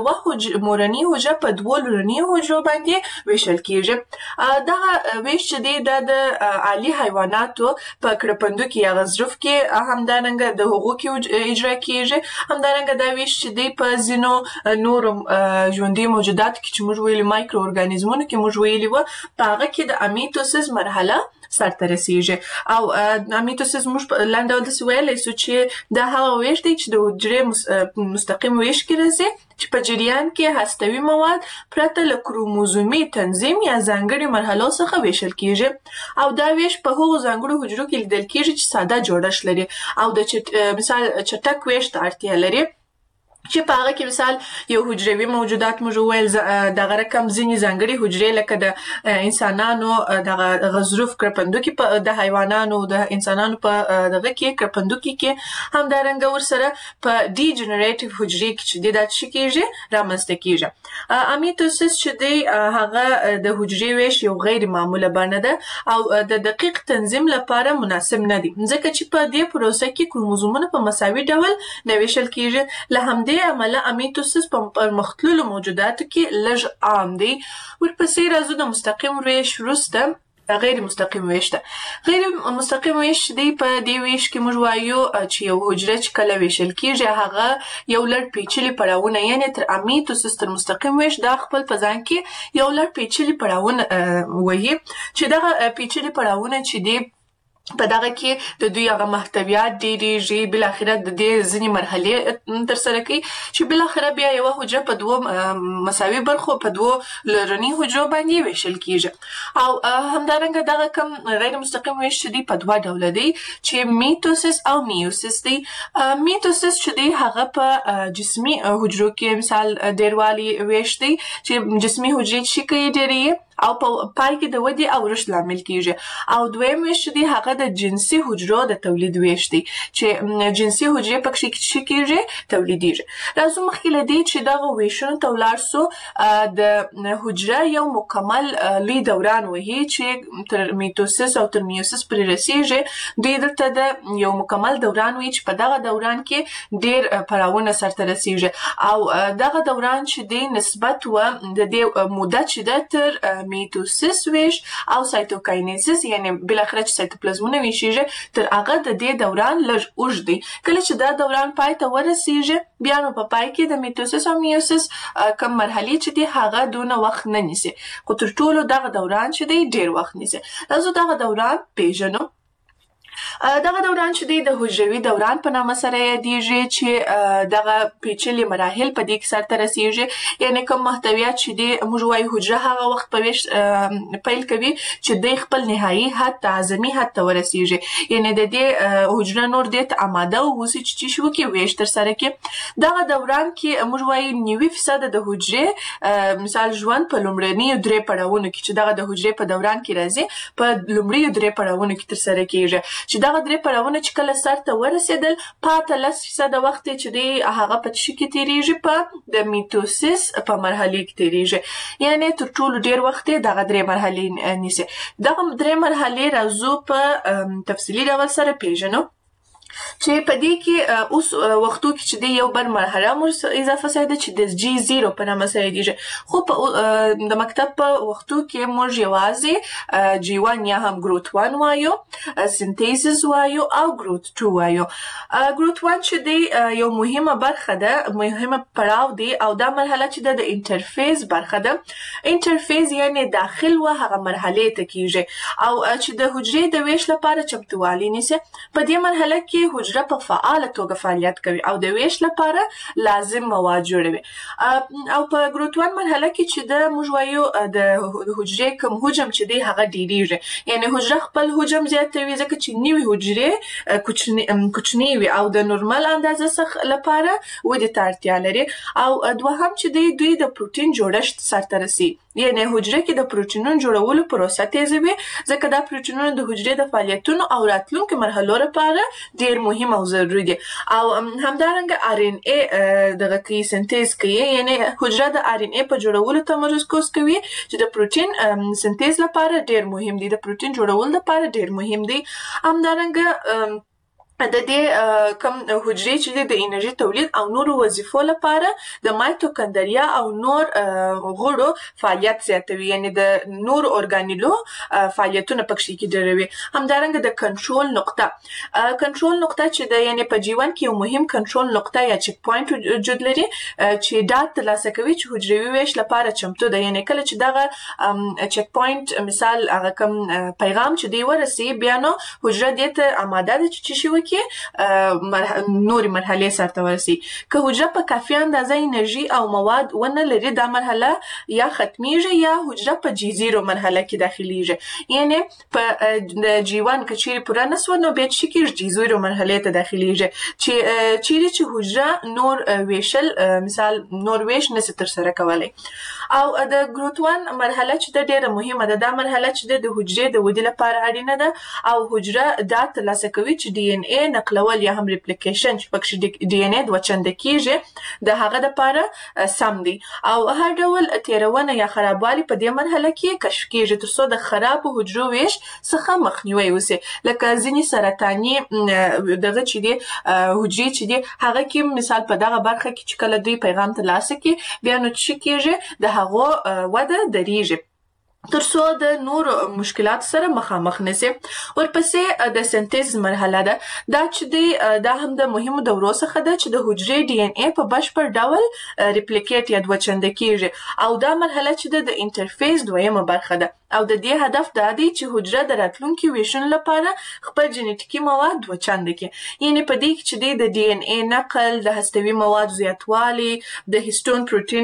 یوه مورنۍ حجره په 2 لورنۍ حجرو باندې ویشل کېږي. دغه ویش چې دی دا د عالي حیواناتو په کړپندو کې یا غضروف کې، همدارنګه د هغو کې اجرا کېږي. همدارنګه دا ویش چې دی په ځینو نورو ژوندي موجوداتو کې چې موږ ویلي مایکرو ارګانیزمونو کې موږ ویلي وه، په هغه کې د امیتوسیس مرحله سرته رسیږي او میتوسیس موږ لاندې ډول داسې ویلی سو چې دا هغه ویش دی چې د حجرې مستقیم ویش کې راځي چې په جریان کې هستوي مواد پرته له کروموزومي تنظیم یا ځانګړي مرحلو څخه ویشل کیږي او دا ویش په هغو ځانګړو حجرو کې لیدل کیږي چې ساده جوړښت لري او د مثال چټک ویش ته اړتیا لري چې په هغه کې مثال یو حجروي موجودات موږ ویل دغه رقم ځینې ځانګړي حجرې لکه د انسانانو دغه غضروف کرپندوکي د حیوانانو د انسانانو په دغه کې کرپندوکي کې همدارنګه ورسره په ډي جنریټیو حجرې کې چې دا څه کیږي رامنځته کیږي امیتوسیس چې دی هغه د حجرې ویش یو غیر معموله بڼه ده او د دقیق تنظیم لپاره مناسب نه دی ځکه چې په دې پروسه کې کروموزومونه په مساوي ډول نه ویشل کیږي له همدې عمله امیتوسیس په پرمختللو موجوداتو کې لږ عام دی ورپسې راځو د مستقیم ویش وروسته غیر مستقیم ویش ته غیر مستقیم ویش دی په دې ویش کې موږ وایو چې یو حجره چې کله ویشل کیږي هغه یو لړ پیچلي پړاوونه یعنی تر امیتوسیس تر مستقیم ویش دا خپل په ځان کې یو لړ پیچلي پړاوونه وایي چې دغه پیچلي پړاوونه چې دی په دغه کې د دوی هغه محتویات ډېریږي بالاخره د دې ځینې مرحلې ترسره کوي چې بالاخره بیا یوه حجره په دوو مساوي برخو په دوو لرني حجرو باندې ویشل کیږي او همدارنګه دغه کم غیر مستقیم ویش چې دی په دوه ډوله دی چې میتوسیس او میوسیس دی میتوسیس چې دی هغه په جسمي حجرو کې مثال ډیروالي ویش دی چې جسمي حجرې چې کوي ډیری او په پای کې د ودې او رشد لامل کیږي او دویم ویش دی هغه د جنسي حجرو د تولید ویش دی چې جنسي حجرې پکې څه کیږي تولیدیږي راځو مخکې له دې چې دغه ویشونو ته ولاړ سو د حجره یو مکمل لوی دوران وهي چې تر میتوسیس او تر میوسیس پورې رسیږي دوی درته د یو مکمل دوران وي چې په دغه دوران کې ډیر پړاوونه سرته رسیږي او دغه دوران چې دی نسبت و د دې موده چې ده تر میتوسیس ویش او سایتوکاینیسیس یعنی بالاخره چې سایتوپلازمونه ویشيږي تر هغه د دې دوران لږ اوږد دی کله چې دا دوران پای ته ورسیږي بیا نو په پای کې د میتوسیس او میوسیس کوم مرحلې چې دی هغه دونه وخت نه نیسي خو تر ټولو دغه دوران چې دی ډیر وخت نیسي راځو دغه دوران پیژنو دغه دوران چې دی د حجروي دوران په نامه سره یادیږي چې دغه پیچلي مراحل په دې کې سرته رسیږي یعنی کوم محتویات چې دی موږ وایو حجره هغه وخت په ویش پیل کوي چې د خپل نهایي حد تعظمي حد ته ورسیږي یعنی د دې حجره نور د آماده او وسی چې شو کې ویش تر سره کې دغه دوران کې موږ وایو 90% د حجره مثال ژوند په لومړني درې پړاوونو کې چې دغه د حجره په دوران کې راځي په لومړي درې پړاوونو کې تر سره کېږي چې دغه درې پړاوونه چې کله سرته ورسېدل پاته 10% وخت چې دی هغه په څه کې تیریږي په د میتوسیس په مرحله کې تیریږي یعنی تر ټولو ډیر وخت دغه درې مرحلې نیسي دغه درې مرحلې راځو په تفصیلي ډول سره پیژنو چې په دې کې اوس وختو کې چې د یو بل مرحله مو اضافه شوی ده چې د جی 0 په نامه سره دیږي خو په د مکتب په وختو کې موږ یوازې جی 1 یا هم ګروت 1 وایو سنتیسیس وایو او ګروت 2 وایو ګروت 1 چې دی یو مهمه برخه ده مهمه پړاو دی او دا مرحله چې د انټرفیس برخه ده انټرفیس یعنی داخل و هغه مرحله ته کیږي او چې د حجرې د ویش لپاره چمتووالی نیسي په دې مرحله کې حجره په فعاله توګه فعالیت کوي او د ویش لپاره لازم مواد جوړوي او په ګروت 1 مرحله کې چې د موږ وایو د حجرې کوم حجم چې دی هغه ډیریږي یعنی حجره خپل حجم زیاتوي ځکه چې نوې حجرې کوچنی وي او د نورمال اندازه څخه لپاره ودې ته اړتیا لري او دوهم چې دوی د پروتین جوړښت سرته رسي یعنی حجره کې د پروتینونو جوړولو پروسه تیزوي ځکه دا پروتینونه د حجرې د فعالیتونو او راتلونکو مرحلو لپاره ډیر مهم او ضروري دي او همدارنګه ار ان ای دغه کې سنتیز کوي یعنی حجره د ار ان ای په جوړولو تمرکز کوي چې د پروتین سنتیز لپاره ډیر مهم دي د پروتین جوړولو لپاره ډیر مهم دي همدارنګه د دې کم حجرې چې د انرژي تولید او نور وظیفو لپاره د مایټوکندریا او نور غړو فعالیت زیاتوي، یعنی د نور اورګانیلو فعالیتونه پکې کېدروي. همدارنګه د کنټرول نقطه چې د یعنی په جیوان کې یو مهم کنټرول نقطه یا چک پوینټ وجود لري چې دا ترلاسه کوي چې حجروي ویش لپاره چمتو ده. یعنی کله چې دغه چک پوینټ مثال هغه کم پیغام چې دی ورسي بیا نو حجره دې ته آماده ده چې شي کې نوري مرحله سره ورسي. که حجره په کافي اندازه انرژي او مواد ونه لري دا مرحله یا ختميږي یا حجره په جی0 مرحله کې داخليږي. یعنی په جیوان کې چیرې پوره نسو نو به چې کې جی0 مرحله ته داخليږي چې چیرې چې حجره نور ویشل مثال نور ویش نس تر سره کولای. او د ګروت 1 مرحله چې د ډیره مهمه ده، دا مرحله چې د حجرې د ودې لپاره اړینه ده او حجره دا ترلاسه کوي چې ډي ان اي نقلول یا هم ریپلیکیشن چې پکې ډي ان اي د وچند کیږي د هغه لپاره سم دي. او هر ډول تیرونه یا خرابوالي په دې مرحله کې کشف کیږي ترڅو د خراب حجرو ویش څخه مخنیوي وشي. لکه ځینی سرطاني دغه چې دي حجرې چې دي هغه کې مثال په دغه برخه کې چې کله دوی پیغام ترلاسه کوي بیا نو چې کیږي د هغه وده دریږي ترڅو د نور مشکلات سره مخامخ نشي. ورپسې د سنتیز مرحله ده، دا چې دا هم د مهمو دورو څخه ده چې د حجرې ډي ان اي په بشپړ ډول ریپلیکیټ یا دوچند کیږي او دا مرحله چې د انټرفیس دویمه برخه ده او د دې هدف دا دی چې حجره د راتلونکي ویشن لپاره خپل جنټیکي مواد دوچند کړي. یعنی په دې کې چې د ډي ان اي نقل، د هستوي مواد زیاتوالی، د هیستون پروتین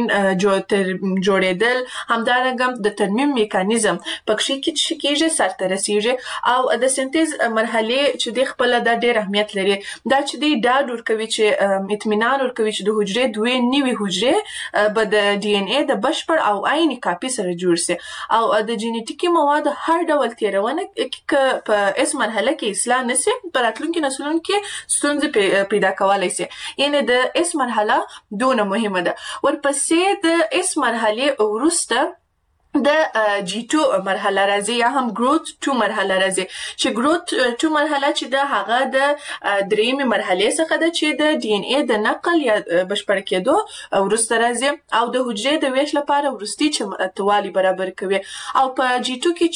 جوړېدل، همدارنګه د ترمیم میکانیزم پکې کې کېږي سره رسیږي. او د سنتیز مرحله چې د خپل د ډېر اهمیت لري دا چې د ډاډ ورکوي چې اطمینان ورکوي چې د حجرې دوی نیوي حجرې به د ډي ان اي د بشپړ او عیني کاپي سره جوړ شي. او د جنټیکي مواد هر ډول تیرونه په اس مرحله کې اصلاح نشي په راتلونکي نسلونو کې ستونزې پیدا کولای شي. یعنی د اس مرحله دونه مهمه ده. ورپسې د اس مرحله وروسته د جی2 مرحله راځي یا هم ګروت 2 مرحله راځي چې ګروت 2 مرحله چې د هغه د دریمه مرحله څخه ده چې د ډي ان اي د نقل یا بشپړ کېدو ورسته راځي او د حجرې د ویش لپاره ورستي چمتوالي برابر کوي. او په جی2 کې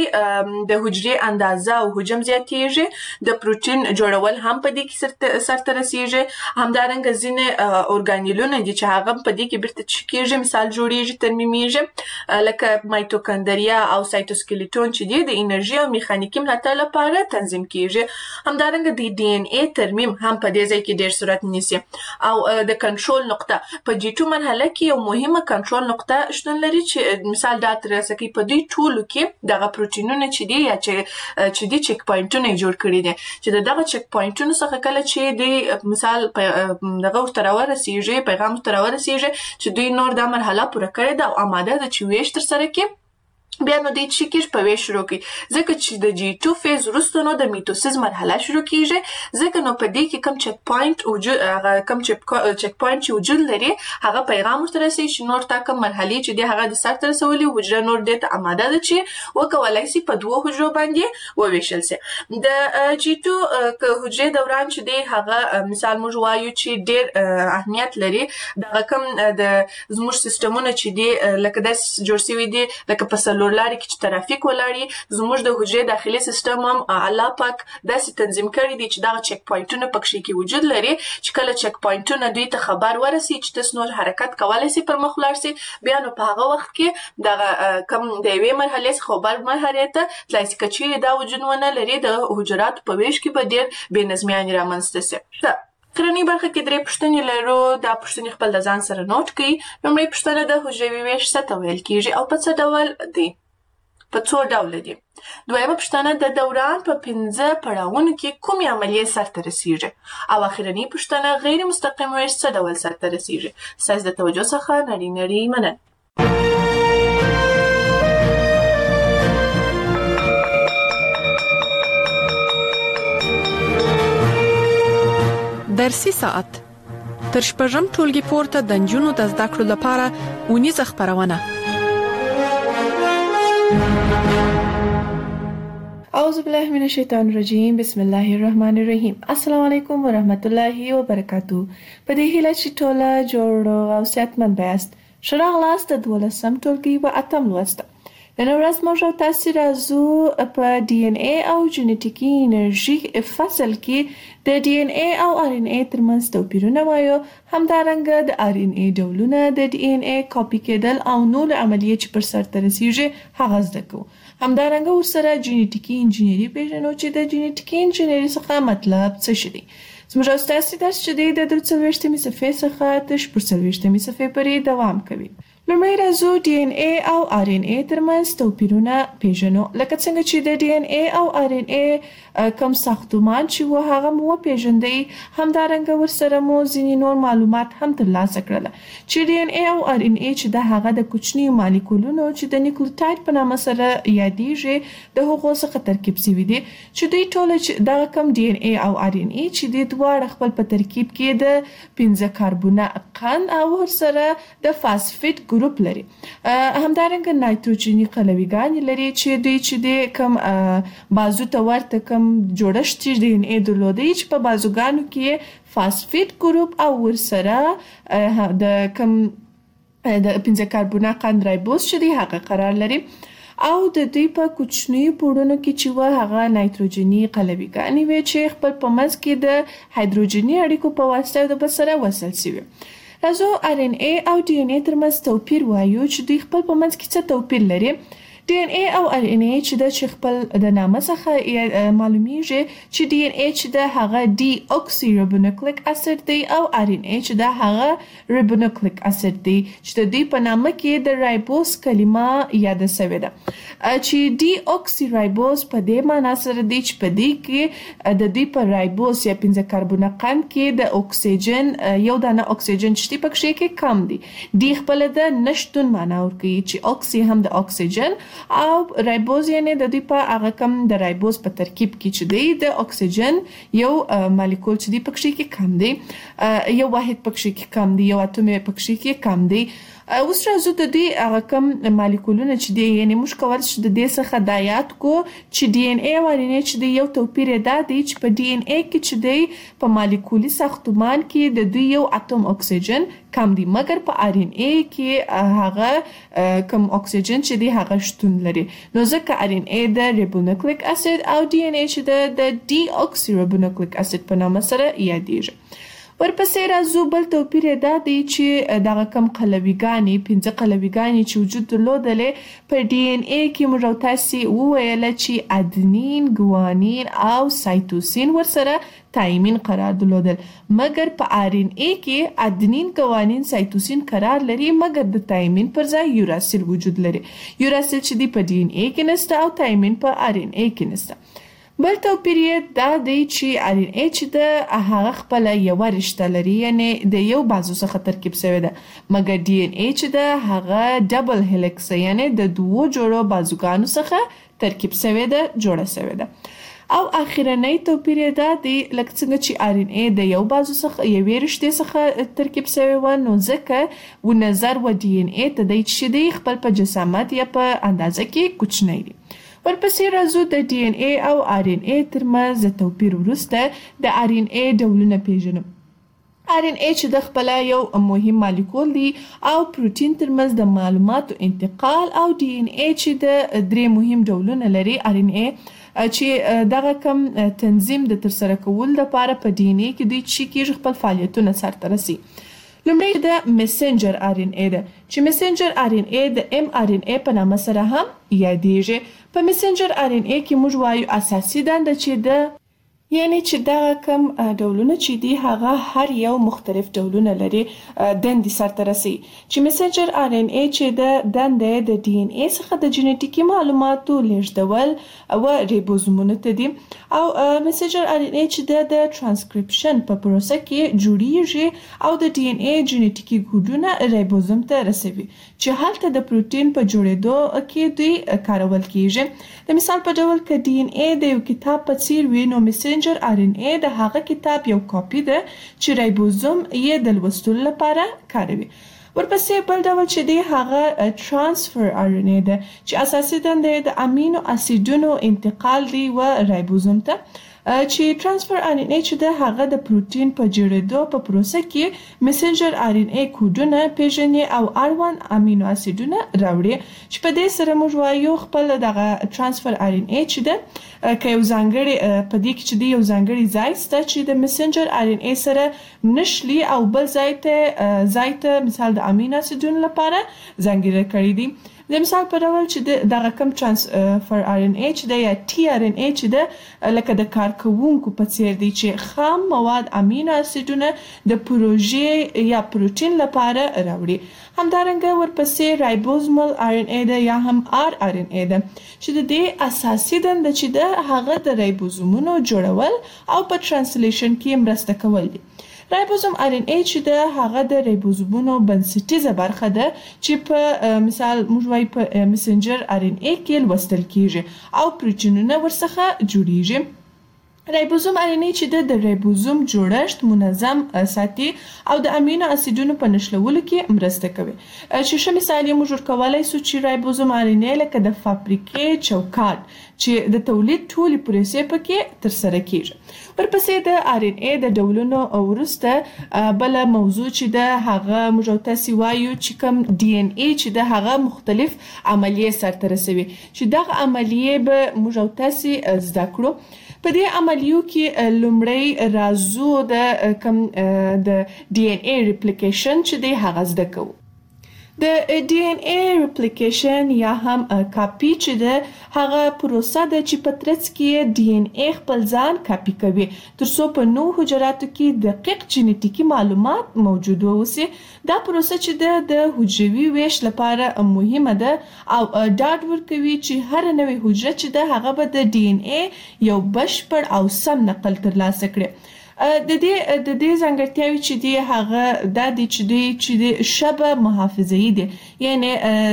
چې د حجرې اندازه او حجم زیاتېږي، د پروتین جوړول هم په دې کې سره رسیږي. همدارنګه ځینې اورګانیلونه دي چې هغه په دې کې بیرته کېږي مثال جوړیږي ترمیمیږي لکه مایټوکندریا او سایتوسکلیټون چې دي د انرژي او میخانیکي ملاتړ لپاره تنظیم کیږي. همدارنګه د ډي ان اي ترمیم هم په دې ځای کې ډېر صورت نیسي. او د کنټرول نقطه په جی2 مرحله کې یو مهمه کنټرول نقطه شتون لري چې مثال دا ترلاسه کوي په دې ټولو کې دغه پروتینونه چې دي یا چې دي چک پوینټونه جوړ کړي دي چې دغه چک پوینټونو څخه کله چې د مثال دغه ورته راورسیږي پیغام ورته راورسیږي چې دوی نور د مرحله پوره کړې ده او آماده ده چې ویش تر سره کې بیا نو د چیکیش په ویش شروع کی. ځکه چې د جی2 فیز وروسته نو د میټوسیس مرحله شروع کیږي ځکه نو په دې کې کم چک پوینټ وجود هغه کم چک پوینټ چې وجود لري هغه پیغام ورته رسي چې نور تا کم مرحله چې دی هغه د سر تر رسولي حجره نور د آماده ده چې وکولای شي په دوه حجرو باندې وویشل شي. د جی2 حجره دوران چې دی هغه مثال موږ وایو چې ډېر اهمیت لري. دغه کم د زموږ سیستمونه چې دی لکه د جوړ شوی دی لکه په لاري کې چې ترافیک ولاړی زموږ د حجرې داخلي سیستم هم الله پاک داسې تنظیم کړی دی چې دا چک پوینټونه پکې کې وجود لري چې کله چک پوینټونه دوی ته خبر ورسي چې تاسو نور حرکت کولای شئ پر مخ لاړ شئ بیا نو په هغه وخت کې دا کم د یوې مرحله څخه بل مرحله ته تلای شي چې دا وجود ونه لري د حجرات په ویش کې به ډېر بې نظمیان رامنځته شي. کرنی برخه کې درې پوښتنې لرو. دا پوښتنې خپل د ځان سره نوٹ کړئ. لومړی پوښتنه د حجروي ویش څه ته ویل کیږي او په څه ډول دی؟ په څو ډول دي؟ دویمه پوښتنه د دوران په 15 پړاوونو کې کومې عملیې سرته رسیږي؟ او اخرنی پوښتنه غیر مستقیم ویش څه ډول سرته رسیږي؟ ستاسو د توجه څخه نړۍ مننه. درسي ساعت تر شپږم ټولګي پورته د نجونو د زده کړو لپاره اونیزه خبرونه. اعوذ بالله من الشیطان الرجیم بسم الله الرحمن الرحیم. السلام علیکم ورحمت الله وبرکاتو. په دې هیله چې ټوله جوړ او صحتمند یاست. ښه راغلاست د 12م ټولګي په 8م لوست. نن ورځ موږ تاسو راځو په ډي ان اي او جینټیکي انرژي فصل کې د ډي ان اي او ار ان اي ترمنځ توپیرونه وایو. همدارنګه د ار ان اي ډولونه، د ډي ان اي کاپي کېدل او نور عملیې چې پر سرته رسیږي هغه زده کوو. همدارنګه ورسره جینټیکي انجینری پیژنو چې د جینټیکي انجینری څخه مطلب څه شي دی. زموږ استاسي درس چې دی د 43مې صفحې څخه تر 40مې صفحې پورې دوام کوي. لومړی راځو ډي ان اي او ار ان اي ترمنځ توپیرونه پیژنو. لکه څنګه چې د ډي ان اي او ار ان اي کوم ساختمان چې و هغه مو پیژندئ، همدارنګه ورسره مو ځینې نور معلومات هم ترلاسه کړل چې ډي ان اي او ار ان اي چې د هغه د کوچنیو مالیکولونو چې د نیوکلیوټاید په نامه سره یادېږي د هغو څخه ترکیب شوي دي، چې دوی ټول دغه کوم ډي ان اي او ار ان اي چې د دواړه خپل په ترکیب کې د 15 کاربونه قند او ورسره د فاسفیټ ګروپ لري. همدارنګه نایتروجني قلویګان لري چې دوی چې د کوم بازو ته ورته کوم جوړښت چې ډي ان اي درلودي چې په بازوګانو کې فاسفیټ ګروپ او ورسره د کوم د 15 کاربونه قند رایبوز چې دی هغه قرار لري او د دوی په کوچنیو پوړونو کې چې و هغه نایتروجني قلویګانې وي چې خپل په منځ کې د هایدروجني اړیکو په واسطه د بل سره وصل شوي. راځو ار ان اي او ډي ان اي ترمنځ توپیر وایو چې دوی خپل په منځ کې څه توپیر لري. ډي ان اي او ار ان اي چې د خپل د نامه څخه معلومیږي چې ډي ان اي چې د هغه ډي اوکسي رایبونوکلیک اسید دی او ار ان اي چې د هغه رایبونوکلیک اسید دی چې د دې په نامه کې د رایبوز کلمه یاد شوې ده چې ډي اوکسي رایبوز په دې معنی سره دی چې په دې کې د دې په رایبوز یا 15 کاربونه قند کې د اکسیجن یو دانه اکسیجن چې پکې کې کم دی. ډي خپل د نشټون معنی ورکوي چې اوکسي هم د اکسیجن او رایبوز یعنی د دې په هغه کم د رایبوز په ترکیب کې چې دی د اکسیجن یو مالیکول چې دی پکې کې کم دی، یو واحد پکې کې کم دی، یو اتوم پکې کې کم دی. اوس راځو د دې هغه کم مالیکولونه چې دی یعنی موږ کول چې د دې څخه د یاد کو چې ډي ان اي او ار ان اي چې دی یو توپیر دا دی چې په ډي ان اي کې چې دی په مالیکولي ساختمان کې د دوی یو اتوم اکسیجن کم دی، مګر په ار ان اي کې هغه کم اکسیجن چې دی هغه شتون لري. نو ځکه ار ان اي د رایبونوکلیک اسید او ډي ان اي چې د ډي اوکسي رایبونوکلیک اسید په نامه سره یادېږي. ورپسې راځو بل توپیر دا دی چې دغه کم قلویګانې 15 قلویګانې چې وجود درلودلې په ډي ان اي کې موږ تاسو وویل چې ادنین، ګوانین او سایتوسین ورسره تایمین قرار درلودل، مګر په ار ان اي کې ادنین، ګوانین، سایتوسین قرار لري مګر د تایمین پر ځای یوراسیل وجود لري. یوراسیل چې دی په ډي ان اي کې نشته او تایمین په ار ان اي کې نشته. بل توپیر دا دی چې ار ان اي چې د هغه خپل یو رشته لري یعنی د یو بازو څخه ترکیب شوی ده، مګر ډي ان اي چې د هغه ډبل هلیکس یعنی د دوو جوړو بازوګانو څخه ترکیب شوی ده، جوړه شوی ده. او اخیرنی توپیر دا دی لکه څنګه چې ار ان اي د یو بازو څخه یوې رشتې څخه ترکیب شوی و، نو ځکه و نظر و ډي ان اي ته دی چې دی خپل په جسامت یا په اندازه کې کوچنی دی. ورپسې راځو د ډي ان اي او ار ان اي ترمنځ د توپیر وروسته د ار ان اي ډولونه پیژنو. ار ان اي چې د خپل یو مهم مالیکول دی او پروتین ترمنځ د معلوماتو انتقال، او ډي ان اي چې د 3 مهم ډولونه لري. ار ان اي چې دغه کم تنظیم د ترسره کول لپاره په ډي ان اي کې دوی چې کېږي خپل فعالیتونه سرته رسي. لومړی د میسنجر ار ان اي ده چې میسنجر ار ان اي د ام ار ان اي په نامه سره هم یادېږي. په میسنجر ار ان اي کې موږ وایو اساسي دنده چې د یعنی چې دغه کم ډولونه چې دی هغه هر یو مختلف ډولونه لري دندې سرته رسي. چې میسنجر ار ان اي چې د دندې د ډي ان اي څخه د جینټیکي معلوماتو لیږدول او ریبوزومونو ته دي، او میسنجر ار ان اي چې د ترانسکریپشن په پروسه کې جوړیږي او د ډي ان اي جینټیکي کوډونه ریبوزوم ته رسوي چې هلته د پروتین په جوړېدو کې دوی کارول کیږي. د مثال په ډول که ډي ان اي د یو کتاب په څیر وي، نو میسنجر ار ان اي د هغه کتاب یو کاپي ده چې رایبوزوم یې د لوستلو لپاره کاروي. ورپسې بل ډول چې دی هغه ترانسفر RNA ده چې اساسي دنده د امینو اسیدونو انتقال دی و رایبوزوم ته چې ترانسفر RNA چې ده هغه د پروتین په جوړېدو په پروسه کې مسنجر RNA کوډونه پیژني او اړوند امینو اسیدونه راوړي چې په دې سره موږ وایو خپل دغه ترانسفر RNA چې ده که یو ځانګړی په دې کې چې دی یو ځانګړی ځای شته چې د مسنجر RNA سره نشلي او بل ځای ته مثال د امینو اسیدونو لپاره ځانګړی کړی دي د مثال په ډول چې دغه کم ترانسفر RNA چې ده یا tRNA چې ده لکه د کارکوونکو په څیر دی چې خام مواد امینو اسیدونه د پروژې یا پروتین لپاره راوړي همدارنګه ورپسې رایبوزومل RNA ده یا هم rRNA ده چې د دې اساسي دنده چې ده هغه د رایبوزومونو جوړول او په ترانسلیشن کې مرسته کول دي رایبوزوم RNA چې ده هغه د رایبوزومونو بنسټیزه برخه ده چې په مثال موږ وایو په مسنجر RNA کې لوستل کیږي او پروتینونه ورڅخه جوړیږي رایبوزوم RNA چې د رایبوزوم جوړښت منظم ساتي او د امینو اسیدونو په نښلولو کې مرسته کوي چې ښه مثال یې موږ ورکولی سو چې رایبوزوم RNA لکه د فابریکې چوکاټ چې د تولید ټولې پروسې پکې ترسره کیږي ورپسې د RNA د ډولونو وروسته بله موضوع چې ده هغه موږ او تاسې وایو چې کوم DNA چې ده هغه مختلف عملیې سرته رسوي چې دغه عملیې به موږ او تاسې زده کړو په دې عملیو کې لومړی رازو د کوم د DNA ریپلیکیشن چې دی هغه زده کوو د DNA ریپلیکیشن یا هم کاپی چې ده هغه پروسه ده چې په ترڅ کې DNA خپل ځان کاپی کوي ترڅو په نو حجراتو کې دقیق جینیټیکي معلومات موجود واوسي دا پروسه چې ده د حجروي ویش لپاره مهمه ده او ډاډ ورکوي چې هر نوې حجره چې ده هغه به د DNA یو بشپړ او سم نقل ترلاسه کړي د دې ځانګړتیاوې چې دی هغه دا دی چې دی شبه محافظه‌ای دی یعنی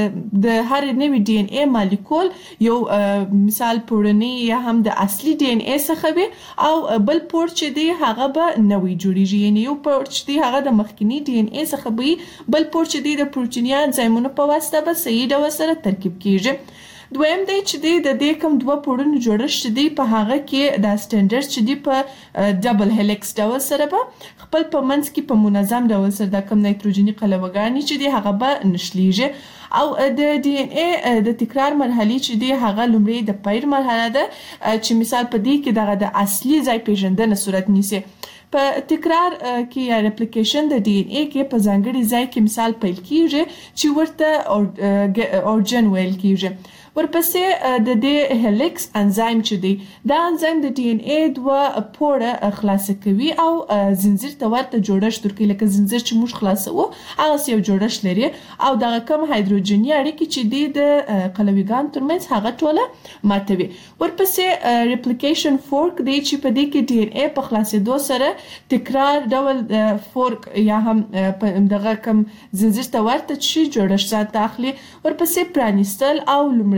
د هر نوې DNA مالیکول یو مثال پوړنی یا هم د اصلي DNA څخه وي او بل پور چې دی هغه به نوې جوړیږي یعنی یو پور چې دی هغه د مخکینی DNA څخه وي بل پور چې دی د پروتینیا انزایمونو په واسطه به صحیح ډول سره ترکیب کیږي دویم دی چې دی د دې کوم دوه پوړونو جوړښت چې دی په هغه کې د سټنډرډ چې دی په ډبل هلیکس ډول سره به خپل په منځ کې په منظم ډول سره د کوم نایتروجني قلوهګانې چې دی هغه به نښلیږي او د DNA د تکرار مرحلې چې دی هغه لومړی د پیر مرحله ده چې مثال په دې کې دغه د اصلي ځای پیژندنه صورت نیسي په تکرار کې یا ریپلیکیشن د DNA کې په ځانګړي ځای کې مثال پیل کیږي چې ورته اورجن ویل کیږي ورپسې د دې هلیکس انزایم چې دی دا انزایم د DNA دوه پوړه خلاصه کوي او زنجیر ته ورته جوړښت ورکوي لکه زنجیر چې موږ خلاصوو هغه یو جوړښت لري او دغه کم هایدروجني اړیکې چې دی د قلویګانو ترمنځ هغه ټوله ماتوي ورپسې ریپلیکیشن فورک دی چې په دې کې DNA په خلاصېدو سره تکرار ډول فورک یا هم دغه کم زنجیر ته ورته چې جوړښت ځان اخلي ورپسې پرانیستل او لومړنۍ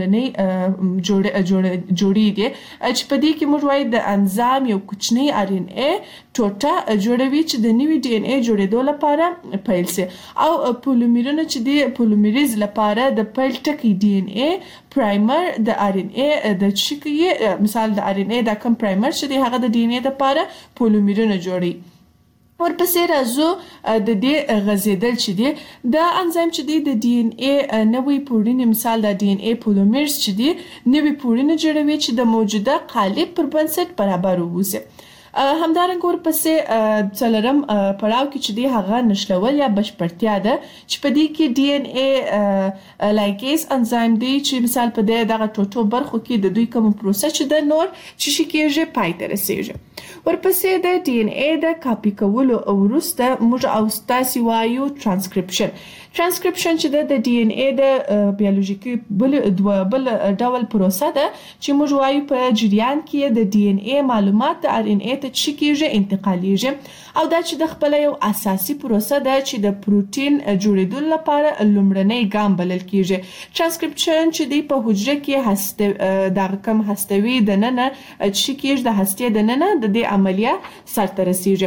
جوړې دي چې په دې کې موږ وایو د انزایم یو کوچنی RNA ټوټه جوړوي چې د نوي DNA جوړېدو لپاره پیل سي او پولیمرونه چې دی پولیمریز لپاره د پیل ټکی DNA پرایمر د RNA د چیکي مثال د RNA د کوم پرایمر چې دی هغه د DNA لپاره پولیمرونه جوړي ورپسې راځو د دې غځېدل چې دی دا انزایم چې دی د DNA نوې پوړنې مثال د DNA پولیمرز چې دی نوې پوړنې جوړوي چې د موجوده قالب پر بنسټ برابر ووسي همدارنګه ورپسې څلورم پړاو کې چې دی هغه نښلول یا بشپړتیا ده چې په دې کې DNA لایګیز انزایم دی چې مثال په دغه ټوټو برخو کې د دوی کوم پروسه چې د نور چې شي کېږي پای ته رسیږي ورپسې د DNA د کاپی کولو وروسته موږ او تاسو وایو ترانسکریپشن چې د DNA د بیولوژیکي بل ډول پروسه ده چې موږ وایو په جریان کې د DNA معلومات د RNA ته چې کېږي انتقالیږي او دا چې د خپل یو اساسي پروسه ده چې د پروتین جوړېدو لپاره لومړنی ګام بلل کېږي ترانسکریپشن چې دی په حجره کې د کوم هستوي د ننه چې کېږي د هستې د ننه د دې عملیه سرته رسیږي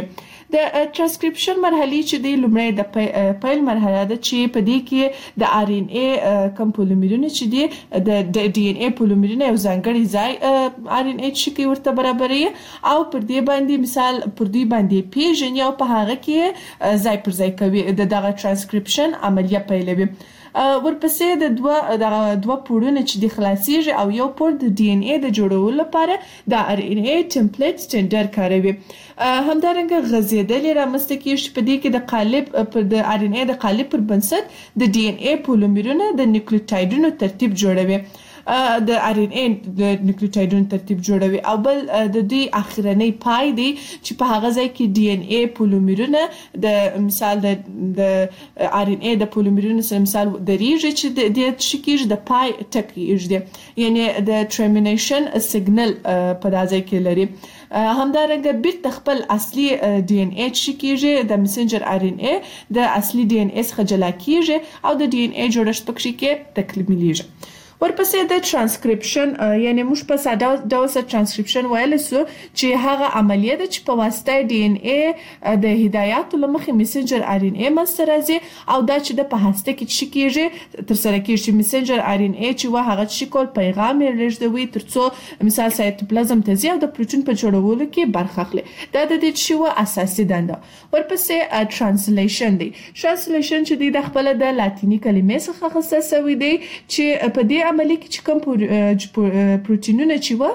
د ترانسکریپشن مرحله چې د لومړی د پیل مرحله ده چې په دې کې د آر ان ای کوم پولیمرونه چې دي د ډي ان ای پولیمرونه یو ځانګړي ځای آر ان ای چې ورته برابرې او پر دې باندې مثال پر دې باندې پیژني او په هغه کې ځای پر ځای کوي د دغه ترانسکریپشن عملیه پیلوي. ورپسې د دوه پوړونه چې د خلاصيږي او یو پوړ د ډي ان ای د جوړولو لپاره د آر ان ای ټمپلیټ سټینډر کاروي. همدارنګه غځېدلې رامنځته کیږي په دې کې د قالب پر د آر ان ای د قالب پر بنسټ د ډي ان ای پولیمرونه د نیوکلیوټایډونو ترتیب جوړوي د آر ان ای د نیوکلیوټایډونو ترتیب جوړوي او بل د دې اخرنۍ پای دی چې په هغه ځای کې ډي ان ای پولیمرونه د مثال د آر ان ای د پولیمرونو سره مثال درېږي چې د شکیږي د پای ټکی یعنی د ټرمینیشن سیګنل په دغه ځای کې لري. همدارنګه بیرته خپل اصلي ډي ان ای چې کیږي د میسنجر آر ان ای د اصلي ډي ان ای څخه جلا کیږي او د ډي ان ای جوړښت پکې کې تکمیلېږي. ورپسې د ترانسکریپشن یعنی موږ په ساده ډول سره ترانسکریپشن ویل سو چې هغه عملیه ده چې په واسطه ډي ان ای د هدایاتو لمخې میسنجر آر ان ای منځته راځي او دا چې د په هسته کې چې کیږي تر سره کیږي میسنجر آر ان ای چې هغه چې کول پیغام لېږدوي ترڅو مثال سایتوپلازم ته ځي او د پروتین په جوړولو کې برخه اخلي. دا د دې چې اساسي دنده. ورپسې ترانسلیشن دی. ترانسلیشن چې د خپل د لاتینی کلمې څخه اخیستل شوی دی چې په دې عملیه کې چې کوم پروتینونه چې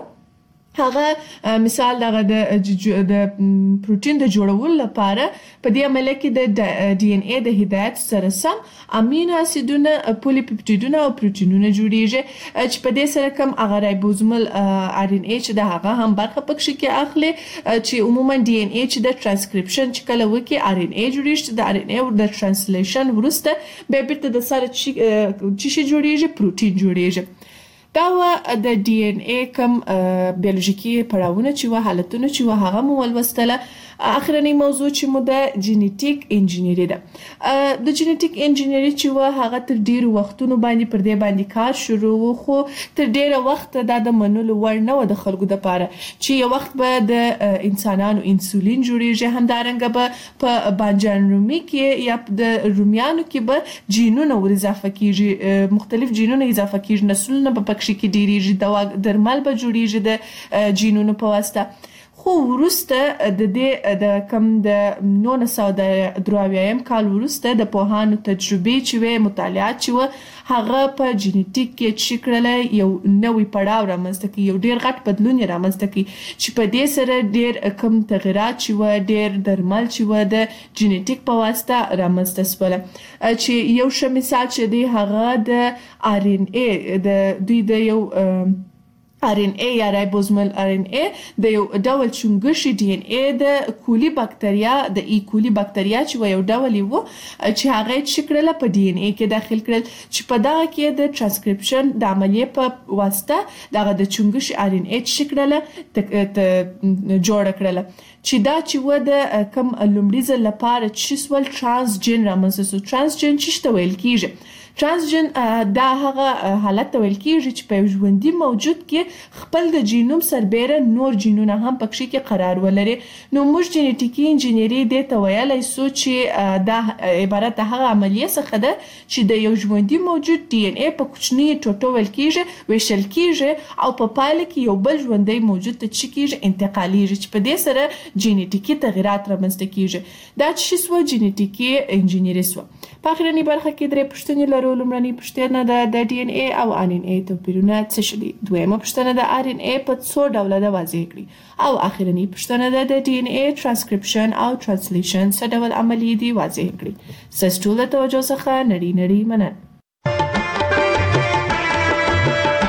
هغه مثال دغه د پروتین د جوړولو لپاره په دې عملیه کې د ډي ان ای د هدایت سره سم امینو اسیدونه پولیپپټیدونه او پروتینونه جوړیږي چې په دې سره کوم هغه رایبوزومل آر ان ای چې د هغه هم برخه پکې کې اخلي چې عموما ډي ان ای چې د ترانسکریپشن چې کله وکي آر ان ای جوړیږي د آر ان ای د ترانسلیشن وروسته به بیرته د سره چې جوړیږي پروتین جوړیږي. دا د ډي ان ای کوم بیولوژیکي پړاوونه چې حالتونه چې هغه مو ولوستله. اخرنی موضوع چې مو د جینیټیک انجینری ده. د جینیټیک انجینری چې هغه تر ډیرو وختونو باندې پر دې باندې کار شروع خو تر ډیره وخت د منلو وړ نه و د خلکو لپاره چې یو وخت به د انسانانو انسولین جوړیږي. همدارنګه به په بانجان رومي کې یا د رومیانو کې به جینونه ور اضافه کیږي مختلف جینونه اضافه کیږي نسلونه په پکې کې ډیریږي دوا درمل به جوړیږي د جینونو په واسطه. خو ورسته د دې د کم د 1983 کال ورسته د پوهانو تجربې چې مطالعات چې هغه په جینیټیک کې چې کړل یو نوې پړاو رامنځته کوي یو ډیر غټ بدلون رامنځته کوي چې په دې سره ډیر کم تغیرات چې ډیر درمل چې د جینیټیک په واسطه رامنځته شول چې یو ښه مثال چې دی هغه د آر ان ای د دوی د یو آر ان ای یا رایبوزومل آر ان ای د یو ډول چونګښي ډي ان ای د کولی بکټریا د ای کولی بکټریا چې یو ډول وو چې هغه چې کړل په ډي ان ای کې داخل کړل چې په دغه کې د ترانسکریپشن د عملیې په واسطه دغه د چونګښي آر ان ای چې کړل جوړ کړل چې دا چې د کم لومړي ځل لپاره چې سوال ترانسجن رامنځته شو. ترانسجن چې ویل کیږي ترانسجن دا هغه حالت ویل کیږي چې په ژوندۍ موجود کې خپل د جینوم سربېره نور جینونه هم پکې کې قرار ولري. نو موږ جینیټیکي انجینری د ته ویلای سو چې دا عبارت هغه عملیه څخه ده چې د یو ژوندۍ موجود ډي ان ای په کوچني ټوټو ویل کیږي ویشل کیږي او په پایله کې یو بل ژوندۍ موجود ته چې کیږي انتقالیږي چې په دې سره جینیټیکي تغیرات رامنځته کیږي. دا چې سو جینیټیکي انجینری سو. په اخرنی برخه کې درې پوښتنې لرو. لومړنۍ پوښتنه د ډي ان ای او آر ان ای توپیرونه څه شي دي. دویمه پوښتنه د آر ان ای په څو ډوله ده واضح کړئ او اخرنی پوښتنه د ډي ان ای ترانسکریپشن او ترانسلیشن څه ډول عملیې دي واضح کړئ. ستاسو ټول توجه څخه نړۍ مننه.